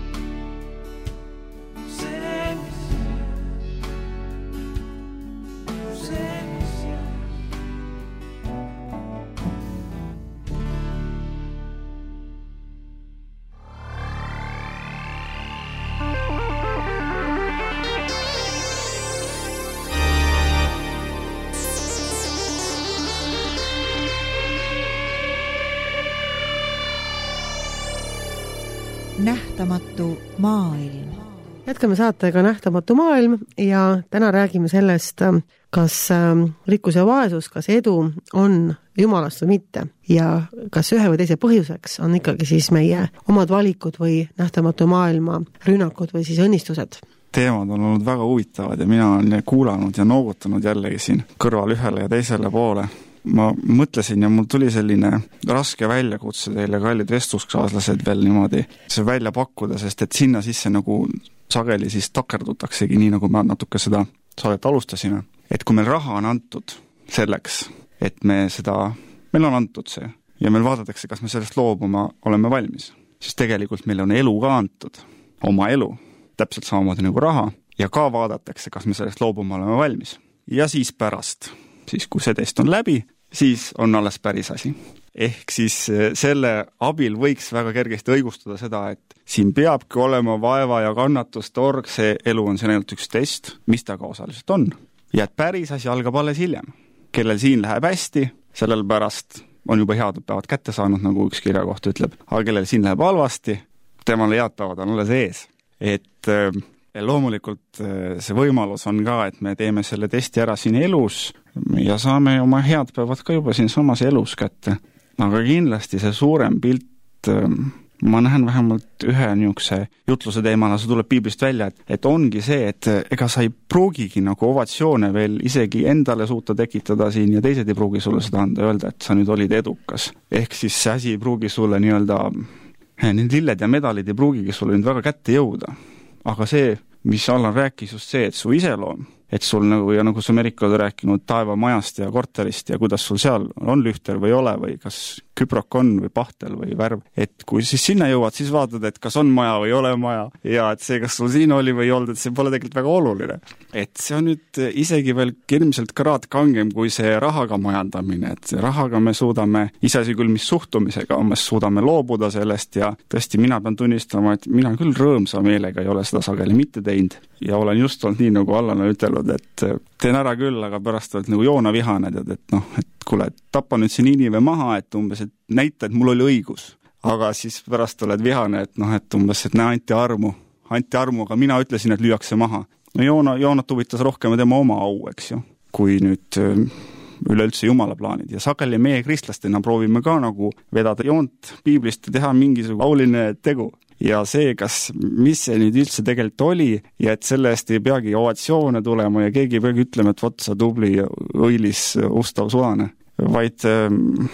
See, mis see, mis jääb. Nähtamatu maailm. Jätkame saatega Nähtamatu maailm ja täna räägime sellest, kas rikkus ja vaesus, kas edu on Jumalast või mitte ja kas ühe või teise põhjuseks on ikkagi siis meie omad valikud või nähtamatu maailma rünnakud või siis õnnistused. Teemad on olnud väga huvitavad ja mina olen kuulanud ja noogutanud jällegi siin kõrval ühele ja teisele poole. Ma mõtlesin ja mul tuli selline raske väljakutse teile, kallid vestluskaaslased, veel niimoodi see välja pakkuda, sest et sinna sisse nagu sageli siis takerdutaksegi, nii nagu me natuke seda saadet alustasime. Et kui meil raha on antud selleks, et me seda, meil on antud see ja meil vaadatakse, kas me sellest loobuma oleme valmis, siis tegelikult meil on elu ka antud, oma elu, täpselt samamoodi nagu raha ja ka vaadatakse, kas me sellest loobuma oleme valmis. Ja siis pärast, siis kui see test on läbi, siis on alles päris asi. Ehk siis selle abil võiks väga kergesti õigustada seda, et siin peabki olema vaeva ja kannatust org, see elu on see ainult üks test, mis ta ka osaliselt on. Ja et päris asi algab alles hiljem. Kellel siin läheb hästi, sellel pärast on juba head päevad kätte saanud, nagu üks kirjakoht ütleb. Aga kellel siin läheb halvasti, temale head päevad on alles ees. Et loomulikult see võimalus on ka, et me teeme selle testi ära siin elus ja saame oma head päevad ka juba siin samas elus kätte. Aga kindlasti see suurem pilt, ma näen vähemalt ühe niisuguse jutluse teemana, see tuleb piiblist välja, et, et ongi see, et ega sa ei pruugigi nagu ovatsioone veel isegi endale suuta tekitada siin ja teised ei pruugi sulle seda anda, öelda, et sa nüüd olid edukas. Ehk siis see asi ei pruugi sulle nii-öelda, need lilled ja medalid ei pruugigi sulle nüüd väga kätte jõuda. Aga see, mis Allan rääkis just see, et su iseloom, et sul nagu, ja nagu sa Merika oled rääkinud taevamajast ja korterist ja kuidas sul seal on lühter või ole või kas küprok on või pahtel või värv, et kui siis sinna jõuad, siis vaatad, et kas on maja või ei ole maja ja et see, kas sul siin oli või ei olnud, et see pole tegelikult väga oluline. Et see on nüüd isegi veel ilmselt kraad kangem kui see rahaga majandamine, et rahaga me suudame, iseasi küll mis suhtumisega, me suudame loobuda sellest ja tõesti mina pean tunnistama, et mina küll rõõmsa meelega ei ole seda sageli mitte teinud ja olen just olnud nii, nagu Allan on ütelnud, et teen ära küll, aga pärast oled nagu joona vihane, et, et noh, et kuule, tappa nüüd siin inimene maha, et umbes, et näita, et mul oli õigus. Aga siis pärast oled vihane, et noh, et umbes, et näe, anti armu. Anti armu, aga mina ütlesin, et lüüakse maha. No Joona, Joonat huvitas rohkem tema oma au, eks ju, kui nüüd üleüldse Jumala plaanid. Ja sageli meie kristlastena proovime ka nagu vedada joont piiblist ja teha mingisugune auline tegu. Ja see, kas, mis see nüüd üldse tegelikult oli ja et selle eest ei peagi ovatsioone tulema ja keegi ei peagi ütlema, et vot sa tubli õilis ustav sulane. vaid see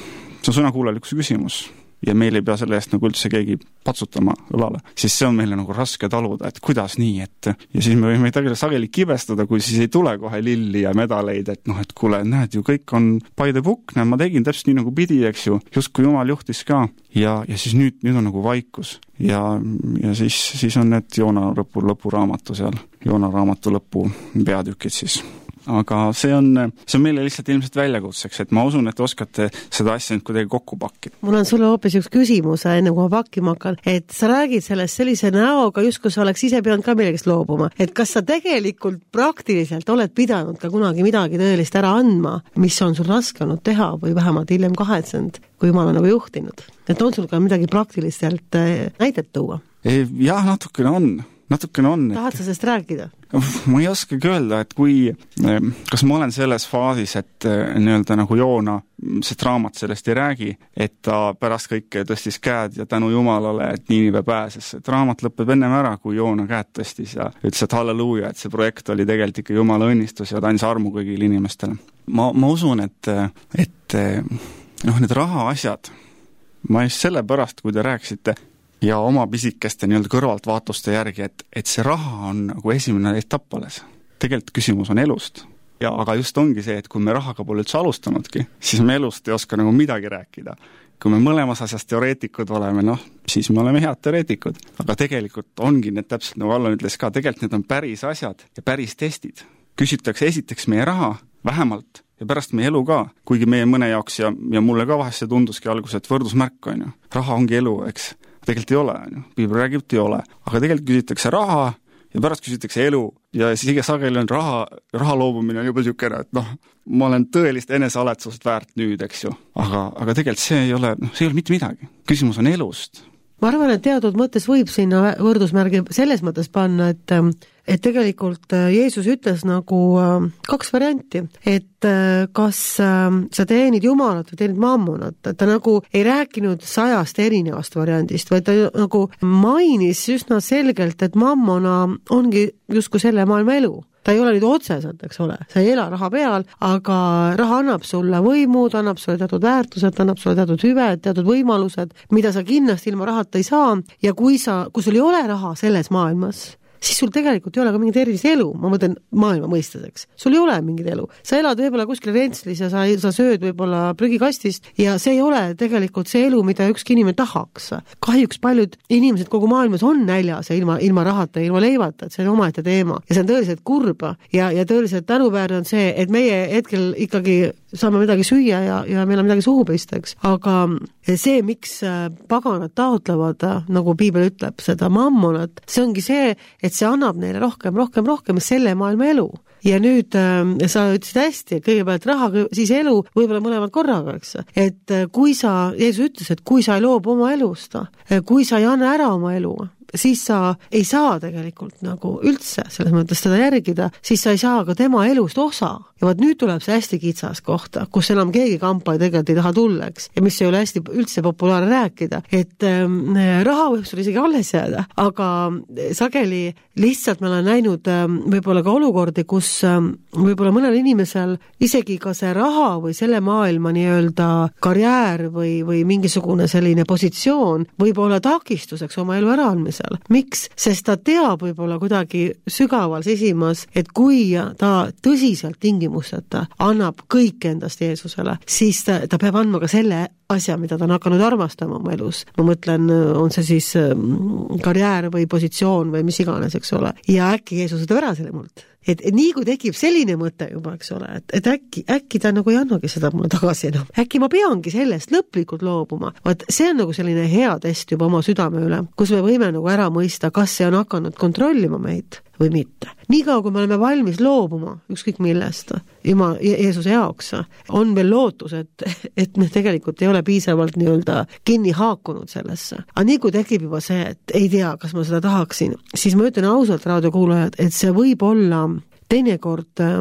on sõnakuulelikkuse küsimus ja meil ei pea selle eest nagu üldse keegi patsutama õlale, siis see on meile nagu raske taluda, et kuidas nii, et ja siis me võime tegelikult sageli kibestada, kui siis ei tule kohe lilli ja medaleid, et noh, et kuule, näed ju, kõik on by the book, näed, ma tegin täpselt nii nagu pidi, eks ju, just kui Jumal juhtis ka ja, ja siis nüüd, nüüd on nagu vaikus ja, ja siis, siis on need Joona lõpu, lõpuraamatu seal, Joona raamatu lõpu peatükid siis. Aga see on, see on meile lihtsalt ilmselt väljakutseks, et ma usun, et te oskate seda asja nüüd kuidagi kokku pakkida. Mul on sulle hoopis üks küsimus, enne kui ma pakkima hakkan, et sa räägid sellest sellise näoga, just kui sa oleks ise pidanud ka millegist loobuma, et kas sa tegelikult praktiliselt oled pidanud ka kunagi midagi tõelist ära andma, mis on sul raske olnud teha või vähemalt hiljem kahetsenud, kui Jumal on nagu juhtinud, et on sul ka midagi praktiliselt näidet tuua? Jah, natukene on natukene on. Tahad sa sellest rääkida? Ma ei oskagi öelda, et kui, kas ma olen selles faasis, et nii-öelda nagu Joona, see raamat sellest ei räägi, et ta pärast kõike tõstis käed ja tänu Jumalale, et Niinive pääses. Et raamat lõpeb ennem ära, kui Joona käed tõstis ja ütles, et halleluuja, et see projekt oli tegelikult ikka Jumala õnnistus ja ta andis armu kõigile inimestele. Ma, ma usun, et, et noh, need raha asjad, ma just selle pärast, kui te rääkisite, ja oma pisikeste nii-öelda kõrvalt vaatuste järgi, et, et see raha on nagu esimene etapp alles. Tegelikult küsimus on elust. Ja, aga just ongi see, et kui me rahaga pole üldse alustanudki, siis me elust ei oska nagu midagi rääkida. Kui me mõlemas asjas teoreetikud oleme, noh, siis me oleme head teoreetikud. Aga tegelikult ongi need täpselt, nagu Allan ütles ka, tegelikult need on päris asjad ja päris testid. Küsitakse esiteks meie raha, vähemalt, ja pärast meie elu ka, kuigi meie mõne jaoks ja, ja mulle ka vahest see tunduski algus, et võrdusmärk on ju. Raha ongi elu, eks. Tegelikult ei ole, Piibel räägib, et ei ole. Aga tegelikult küsitakse raha ja pärast küsitakse elu ja siis iga sageli on raha, raha loobumine on juba niisugune, et noh, ma olen tõelist enesealetsust väärt nüüd, eks ju. Aga, aga tegelikult see ei ole, noh, see ei ole mitte midagi. Küsimus on elust. Ma arvan, et teatud mõttes võib sinna võrdusmärgi selles mõttes panna, et, et tegelikult Jeesus ütles nagu kaks varianti, et kas sa teenid Jumalat või teenid mammonat, et ta nagu ei rääkinud sajast erinevast variandist, vaid ta nagu mainis üsna selgelt, et mammona ongi justkui selle maailma elu. Ta ei ole nüüd otseselt, eks ole, sa ei ela raha peal, aga raha annab sulle võimud, annab sulle teatud väärtused, annab sulle teatud hüved, teatud võimalused, mida sa kindlasti ilma rahata ei saa ja kui sa, kui sul ei ole raha selles maailmas, siis sul tegelikult ei ole ka mingit erilist elu, ma mõtlen maailma mõisteseks. Sul ei ole mingit elu. Sa elad võib-olla kuskil rentslis ja sa, sa sööd võib-olla prügikastist ja see ei ole tegelikult see elu, mida ükski inimene tahaks. Kahjuks paljud inimesed kogu maailmas on näljas ja ilma, ilma rahata ja ilma leivata, et see on omaette teema. Ja see on tõeliselt kurba ja, ja tõeliselt tänuväärne on see, et meie hetkel ikkagi saame midagi süüa ja, ja meil on midagi suhu pisteks. Aga see, miks paganad taotlevad, nagu Piibel ütleb, seda mammonat, see ongi see, et see annab neile rohkem, rohkem, rohkem selle maailma elu. Ja nüüd äh, sa ütlesid hästi, et kõigepealt raha, siis elu, võib-olla mõlemad korraga, eks. Et kui sa, Jeesus ütles, et kui sa ei loobu oma elust, kui sa ei anna ära oma elu, siis sa ei saa tegelikult nagu üldse selles mõttes teda järgida, siis sa ei saa ka tema elust osa. Ja vaat nüüd tuleb see hästi kitsas kohta, kus enam keegi kampa ei tegelikult ei taha tulla, eks. Ja mis ei ole hästi üldse populaarne rääkida, et ähm, raha võib sul isegi alles jääda, aga sageli lihtsalt me olen näinud ähm, võib-olla ka olukordi, kus ähm, võib-olla mõnel inimesel isegi ka see raha või selle maailma nii-öelda karjäär või, või mingisugune selline positsioon võib olla takistuseks oma elu äraandmisel. Miks? Sest ta teab võib-olla kuidagi sügaval sisimas, et kui ta tõsiselt tingimusteta annab kõik endast Jeesusele, siis ta, ta peab andma ka selle asja, mida ta on hakanud armastama oma elus. Ma mõtlen, on see siis karjäär või positsioon või mis iganes, eks ole. Ja äkki Jeesus ütleb ära selle mult. Et, et nii kui tekib selline mõte juba, eks ole, et, et äkki, äkki ta nagu ei annagi seda mulle tagasi enam. Äkki ma peangi sellest lõplikult loobuma. Vaat see on nagu selline hea test juba oma südame üle, kus me võime nagu ära mõista, kas see on hakanud kontrollima meid või mitte. Nii kaua, kui me oleme valmis loobuma ükskõik millest, Juma, Jeesuse jaoks, on veel lootus, et, et me tegelikult ei ole piisavalt nii-öelda kinni haakunud sellesse. Aga nii kui tekib juba see, et ei tea, kas ma seda tahaksin, siis ma ütlen ausalt raadiokuulajad, et see võib olla teinekord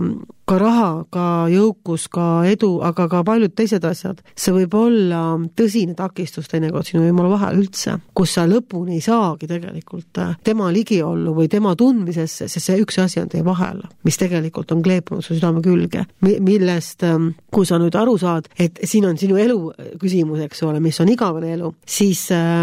ka raha, ka jõukus, ka edu, aga ka paljud teised asjad. See võib olla tõsine takistus teinekord sinu jumala vahel üldse, kus sa lõpuni ei saagi tegelikult tema ligiollu või tema tundmisesse, sest see üks asi on teie vahel, mis tegelikult on kleepunud su südame külge, millest, kui sa nüüd aru saad, et siin on sinu elu küsimus, eks ole, mis on igavene elu, siis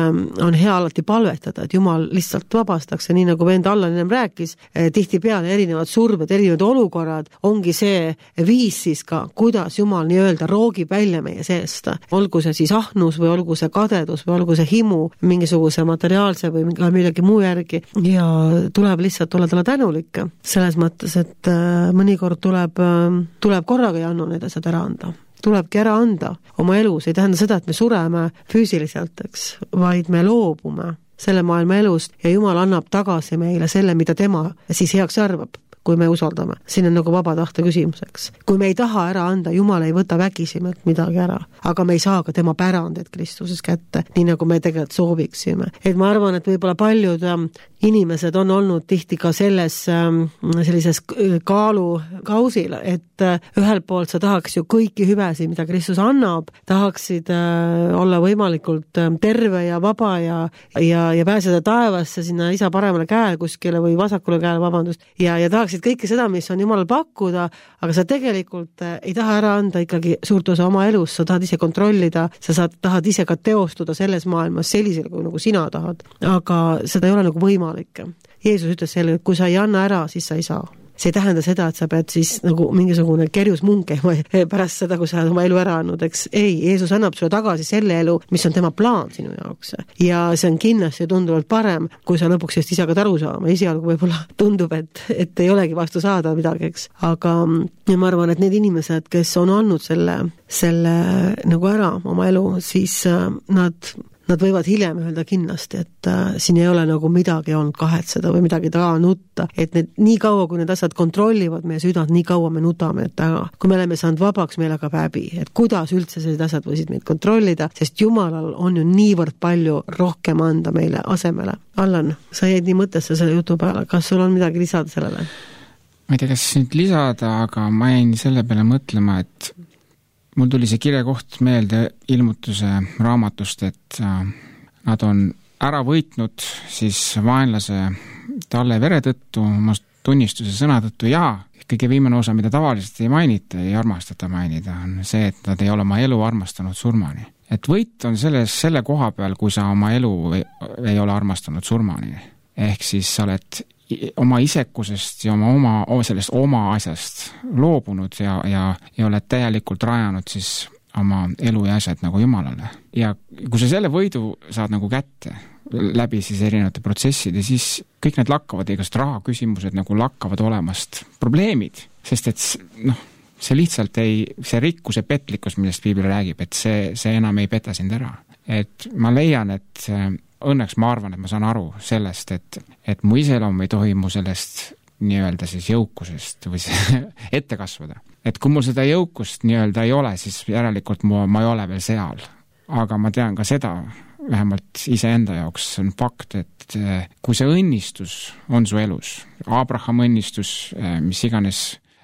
on hea alati palvetada, et Jumal lihtsalt vabastaks ja nii nagu vend Allan ennem rääkis, tihti peale erinevad surved, erinevad olukorrad, ongi see viis siis ka, kuidas Jumal nii-öelda roogib välja meie seest. Olgu see siis ahnus või olgu see kadedus või olgu see himu mingisuguse materiaalse või millegi muu järgi ja tuleb lihtsalt olla talle tänulik. Selles mõttes, et mõnikord tuleb, tuleb korraga Jannu need asjad ära anda. Tulebki ära anda oma elus, ei tähenda seda, et me sureme füüsiliselt, eks, vaid me loobume selle maailma elust ja Jumal annab tagasi meile selle, mida tema siis heaks arvab, kui me usaldame. Siin on nagu vaba tahte küsimuseks. Kui me ei taha ära anda, Jumal ei võta vägisimelt midagi ära, aga me ei saa ka tema pärandit Kristuses kätte, nii nagu me tegelikult sooviksime. Et ma arvan, et võib-olla paljud inimesed on olnud tihti ka selles sellises kaalu kausil, et ühelt poolt sa tahaks ju kõiki hüvesi, mida Kristus annab, tahaksid olla võimalikult terve ja vaba ja, ja, ja pääseda taevasse sinna isa paremale käele kuskile või vasakule käele, vabandust, ja, ja tahaksid kõike seda, mis on Jumalal pakkuda, aga sa tegelikult ei taha ära anda ikkagi suurt osa oma elus, sa tahad ise kontrollida, sa saad, tahad ise ka teostuda selles maailmas sellisel, kui nagu sina tahad, aga seda ei ole nagu võimalik. Jeesus ütles selle, et kui sa ei anna ära, siis sa ei saa. See ei tähenda seda, et sa pead siis nagu mingisugune kerjus munke pärast seda, kui sa oled oma elu ära andnud, eks. Ei, Jeesus annab sulle tagasi selle elu, mis on tema plaan sinu jaoks. Ja see on kindlasti tunduvalt parem, kui sa lõpuks just ise hakkad aru saama. Esialgu võib-olla tundub, et, et ei olegi vastu saada midagi, eks. Aga ja ma arvan, et need inimesed, kes on andnud selle, selle nagu ära oma elu, siis nad Nad võivad hiljem öelda kindlasti, et äh, siin ei ole nagu midagi olnud kahetseda või midagi taga nutta, et need, nii kaua, kui need asjad kontrollivad meie südant, nii kaua me nutame et taga. Kui me oleme saanud vabaks, meil hakkab häbi, et kuidas üldse sellised asjad võisid meid kontrollida, sest Jumalal on ju niivõrd palju rohkem anda meile asemele. Allan, sa jäid nii mõttesse selle jutu peale, kas sul on midagi lisada sellele? Ma ei tea, kas nüüd lisada, aga ma jäin selle peale mõtlema, et mul tuli see kirjakoht meelde ilmutuse raamatust, et nad on ära võitnud siis vaenlase talle vere tõttu, oma tunnistuse sõna tõttu ja kõige viimane osa, mida tavaliselt ei mainita, ei armastata mainida, on see, et nad ei ole oma elu armastanud surmani. Et võit on selles, selle koha peal, kui sa oma elu ei, ei ole armastanud surmani. Ehk siis sa oled oma isekusest ja oma, oma sellest oma asjast loobunud ja, ja, ja oled täielikult rajanud siis oma elu ja asjad nagu Jumalale. Ja kui sa selle võidu saad nagu kätte läbi siis erinevate protsesside, siis kõik need lakkavad, igast raha küsimused nagu lakkavad olemast probleemid, sest et noh, see lihtsalt ei, see rikkuse petlikkus, millest Piibel räägib, et see, see enam ei peta sind ära. Et ma leian, et õnneks ma arvan, et ma saan aru sellest, et, et mu iseloom ei tohi mu sellest nii-öelda siis jõukusest või see ette kasvada. Et kui mul seda jõukust nii-öelda ei ole, siis järelikult mu, ma ei ole veel seal. Aga ma tean ka seda, vähemalt iseenda jaoks on fakt, et kui see õnnistus on su elus, Abraham õnnistus, mis iganes,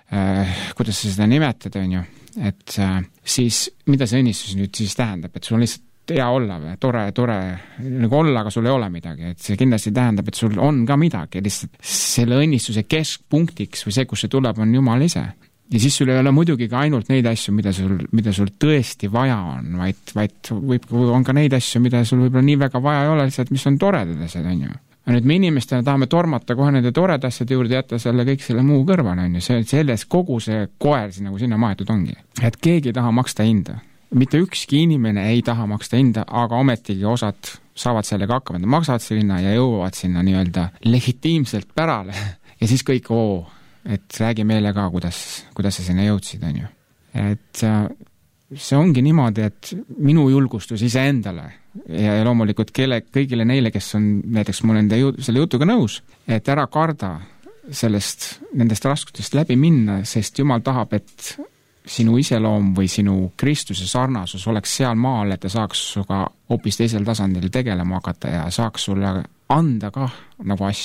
kuidas sa seda nimetad, on ju, et siis mida see õnnistus nüüd siis tähendab, et sul on lihtsalt hea olla või tore, tore nagu olla, aga sul ei ole midagi, et see kindlasti tähendab, et sul on ka midagi, lihtsalt selle õnnistuse keskpunktiks või see, kus see tuleb, on Jumal ise. Ja siis sul ei ole muidugi ka ainult neid asju, mida sul, mida sul tõesti vaja on, vaid, vaid võib, on ka neid asju, mida sul võib-olla nii väga vaja ei ole, lihtsalt mis on toredad asjad, on ju. Ja nüüd me inimestena tahame tormata kohe nende toreda asjade juurde, jätta selle kõik selle muu kõrval, on ju. See, selles kogu see koer nagu sinna maetud ongi. Et keegi ei taha maksta hinda. Mitte ükski inimene ei taha maksta hinda, aga ometigi osad saavad sellega hakkama, nad maksavad sinna ja jõuavad sinna nii-öelda legitiimselt pärale ja siis kõik, oo, et räägi meile ka, kuidas, kuidas sa sinna jõudsid, on ju. Et see ongi niimoodi, et minu julgustus iseendale ja loomulikult kelle, kõigile neile, kes on näiteks mul nende jõud, selle jutuga nõus, et ära karda sellest, nendest raskustest läbi minna, sest Jumal tahab, et sinu iseloom või sinu Kristuse sarnasus oleks seal maal, et ta saaks suga hoopis teisel tasandil tegelema hakata ja saaks sulle anda ka nagu asju,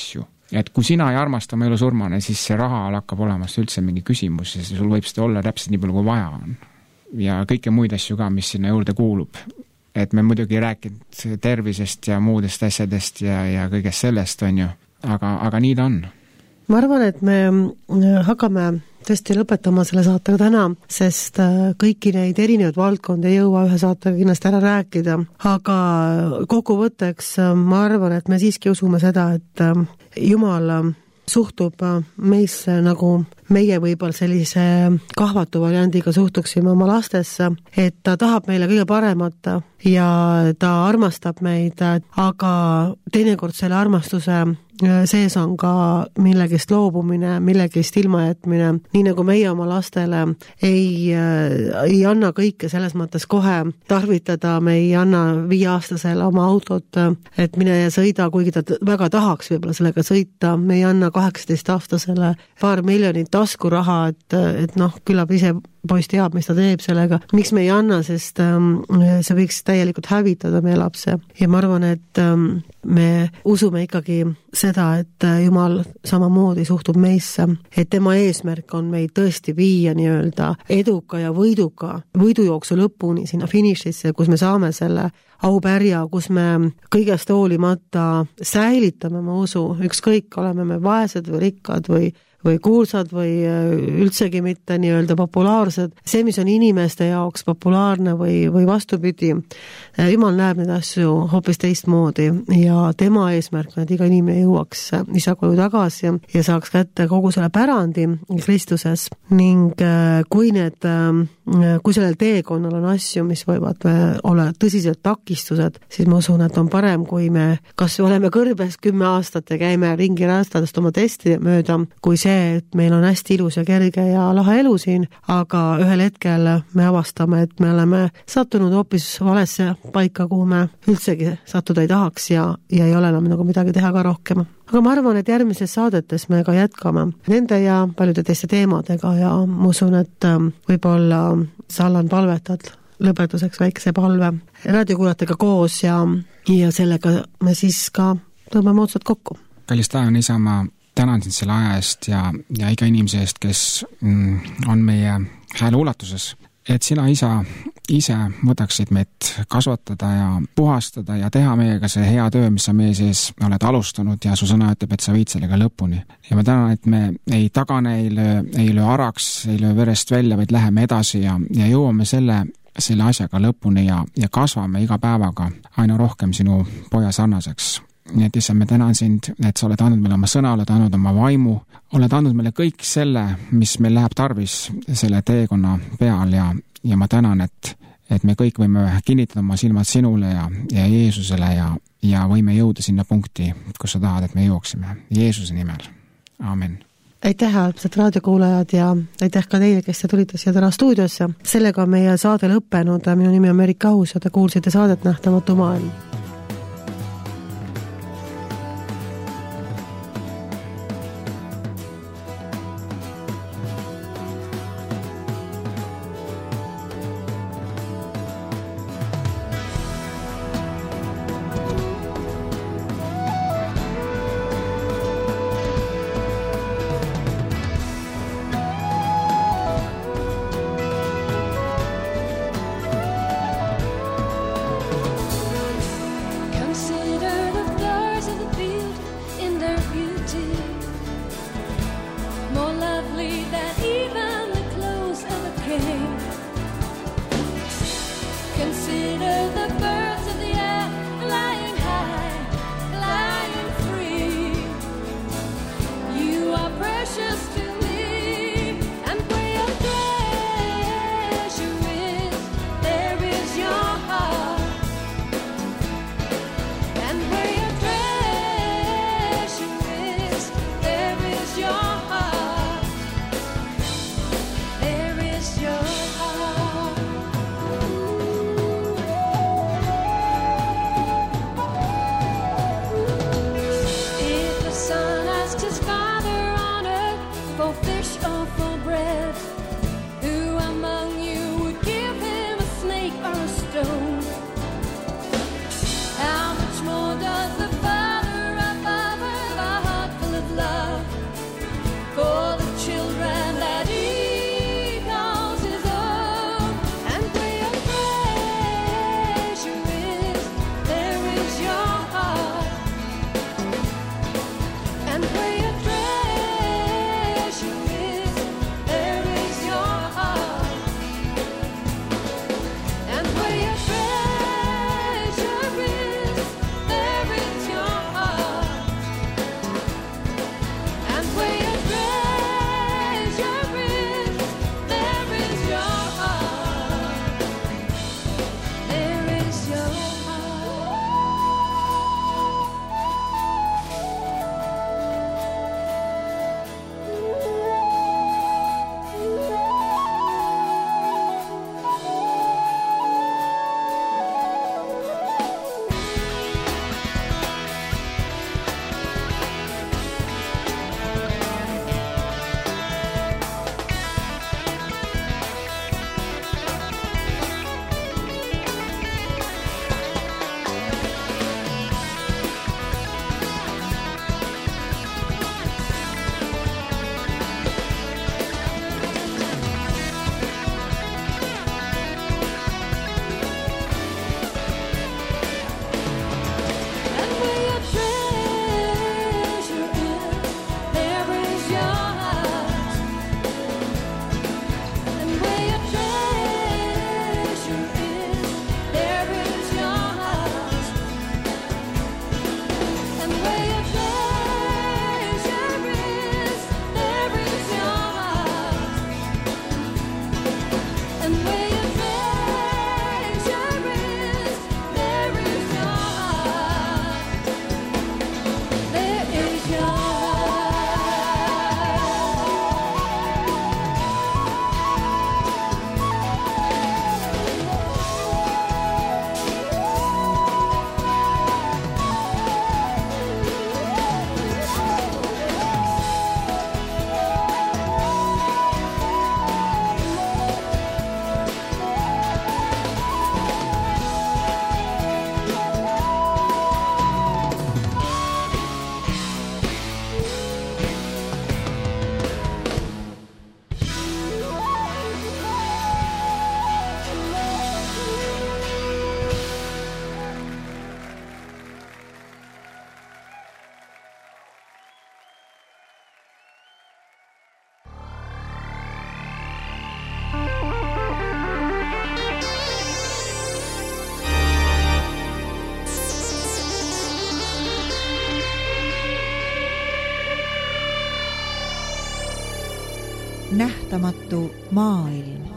et kui sina ei armasta oma elu surmane, siis see raha hakkab olemast üldse mingi küsimus ja sul võib seda olla täpselt nii palju, kui vaja on. Ja kõike muid asju ka, mis sinna juurde kuulub. Et me muidugi ei rääkinud tervisest ja muudest asjadest ja, ja kõigest sellest on ju, aga, aga nii ta on. Ma arvan, et me hakkame tõesti lõpetama selle saatega täna, sest kõiki neid erinevaid valdkondi ei jõua ühe saatega kindlasti ära rääkida, aga kokkuvõtteks ma arvan, et me siiski usume seda, et Jumal suhtub meisse nagu meie võib-olla sellise kahvatu variandiga suhtuksime oma lastesse, et ta tahab meile kõige paremat ja ta armastab meid, aga teinekord selle armastuse sees on ka millegist loobumine, millegist ilmajätmine, nii nagu meie oma lastele ei, ei anna kõike selles mõttes kohe tarvitada, me ei anna viieaastasele oma autot, et mine ja sõida, kuigi ta väga tahaks võib-olla sellega sõita, me ei anna kaheksateist-aastasele paar miljonit taskuraha, et, et noh, küllap ise poiss teab, mis ta teeb sellega. Miks me ei anna, sest ähm, see võiks täielikult hävitada meie lapse. Ja ma arvan, et ähm, me usume ikkagi seda, et Jumal samamoodi suhtub meisse, et tema eesmärk on meid tõesti viia nii-öelda eduka ja võiduka, võidujooksu lõpuni sinna finišisse, kus me saame selle aupärja, kus me kõigest hoolimata säilitame, ma usu, ükskõik, oleme me vaesed või rikkad või või kuulsad või üldsegi mitte nii-öelda populaarsed. See, mis on inimeste jaoks populaarne või, või vastupidi, Jumal näeb neid asju hoopis teistmoodi ja tema eesmärk on, et iga inimene jõuaks isa koju tagasi ja saaks kätte kogu selle pärandi Kristuses ning kui need, kui sellel teekonnal on asju, mis võivad olla tõsiselt takistused, siis ma usun, et on parem, kui me kas oleme kõrbes kümme aastat ja käime ringi rastadest oma testi mööda, kui see, et meil on hästi ilus ja kerge ja lahe elu siin, aga ühel hetkel me avastame, et me oleme sattunud hoopis valesse paika, kuhu me üldsegi sattuda ei tahaks ja, ja ei ole enam nagu midagi teha ka rohkem. Aga ma arvan, et järgmises saadetes me ka jätkame nende ja paljude teiste teemadega ja ma usun, et võib-olla sa, Allan, palvetad lõpetuseks väikese palve raadiokuulajatega koos ja, ja sellega me siis ka tõmbame otsad kokku. Kallis taevane isa, ma tänan sind selle aja eest ja, ja iga inimese eest, kes mm, on meie hääle ulatuses. Et sina, isa, ise võtaksid meid kasvatada ja puhastada ja teha meiega see hea töö, mis sa meie sees oled alustanud ja su sõna ütleb, et sa viid sellega lõpuni. Ja ma tänan, et me ei tagane, ei löö, ei löö araks, ei löö verest välja, vaid läheme edasi ja, ja jõuame selle, selle asjaga lõpuni ja, ja kasvame iga päevaga aina rohkem sinu poja sarnaseks. Nii et ise me tänan sind, et sa oled andnud meile oma sõna, oled andnud oma vaimu, oled andnud meile kõik selle, mis meil läheb tarvis selle teekonna peal ja, ja ma tänan, et, et me kõik võime kinnitada oma silmad sinule ja, ja Jeesusele ja, ja võime jõuda sinna punkti, kus sa tahad, et me jooksime. Jeesuse nimel. Amen. Aitäh, armsad raadiokuulajad ja aitäh ka teile, kes te tulite siia täna stuudiosse. Sellega on meie saade lõppenud. Minu nimi on Merike Aus ja te kuulsite saadet Nähtamatu maailm. nähtamatu maailm.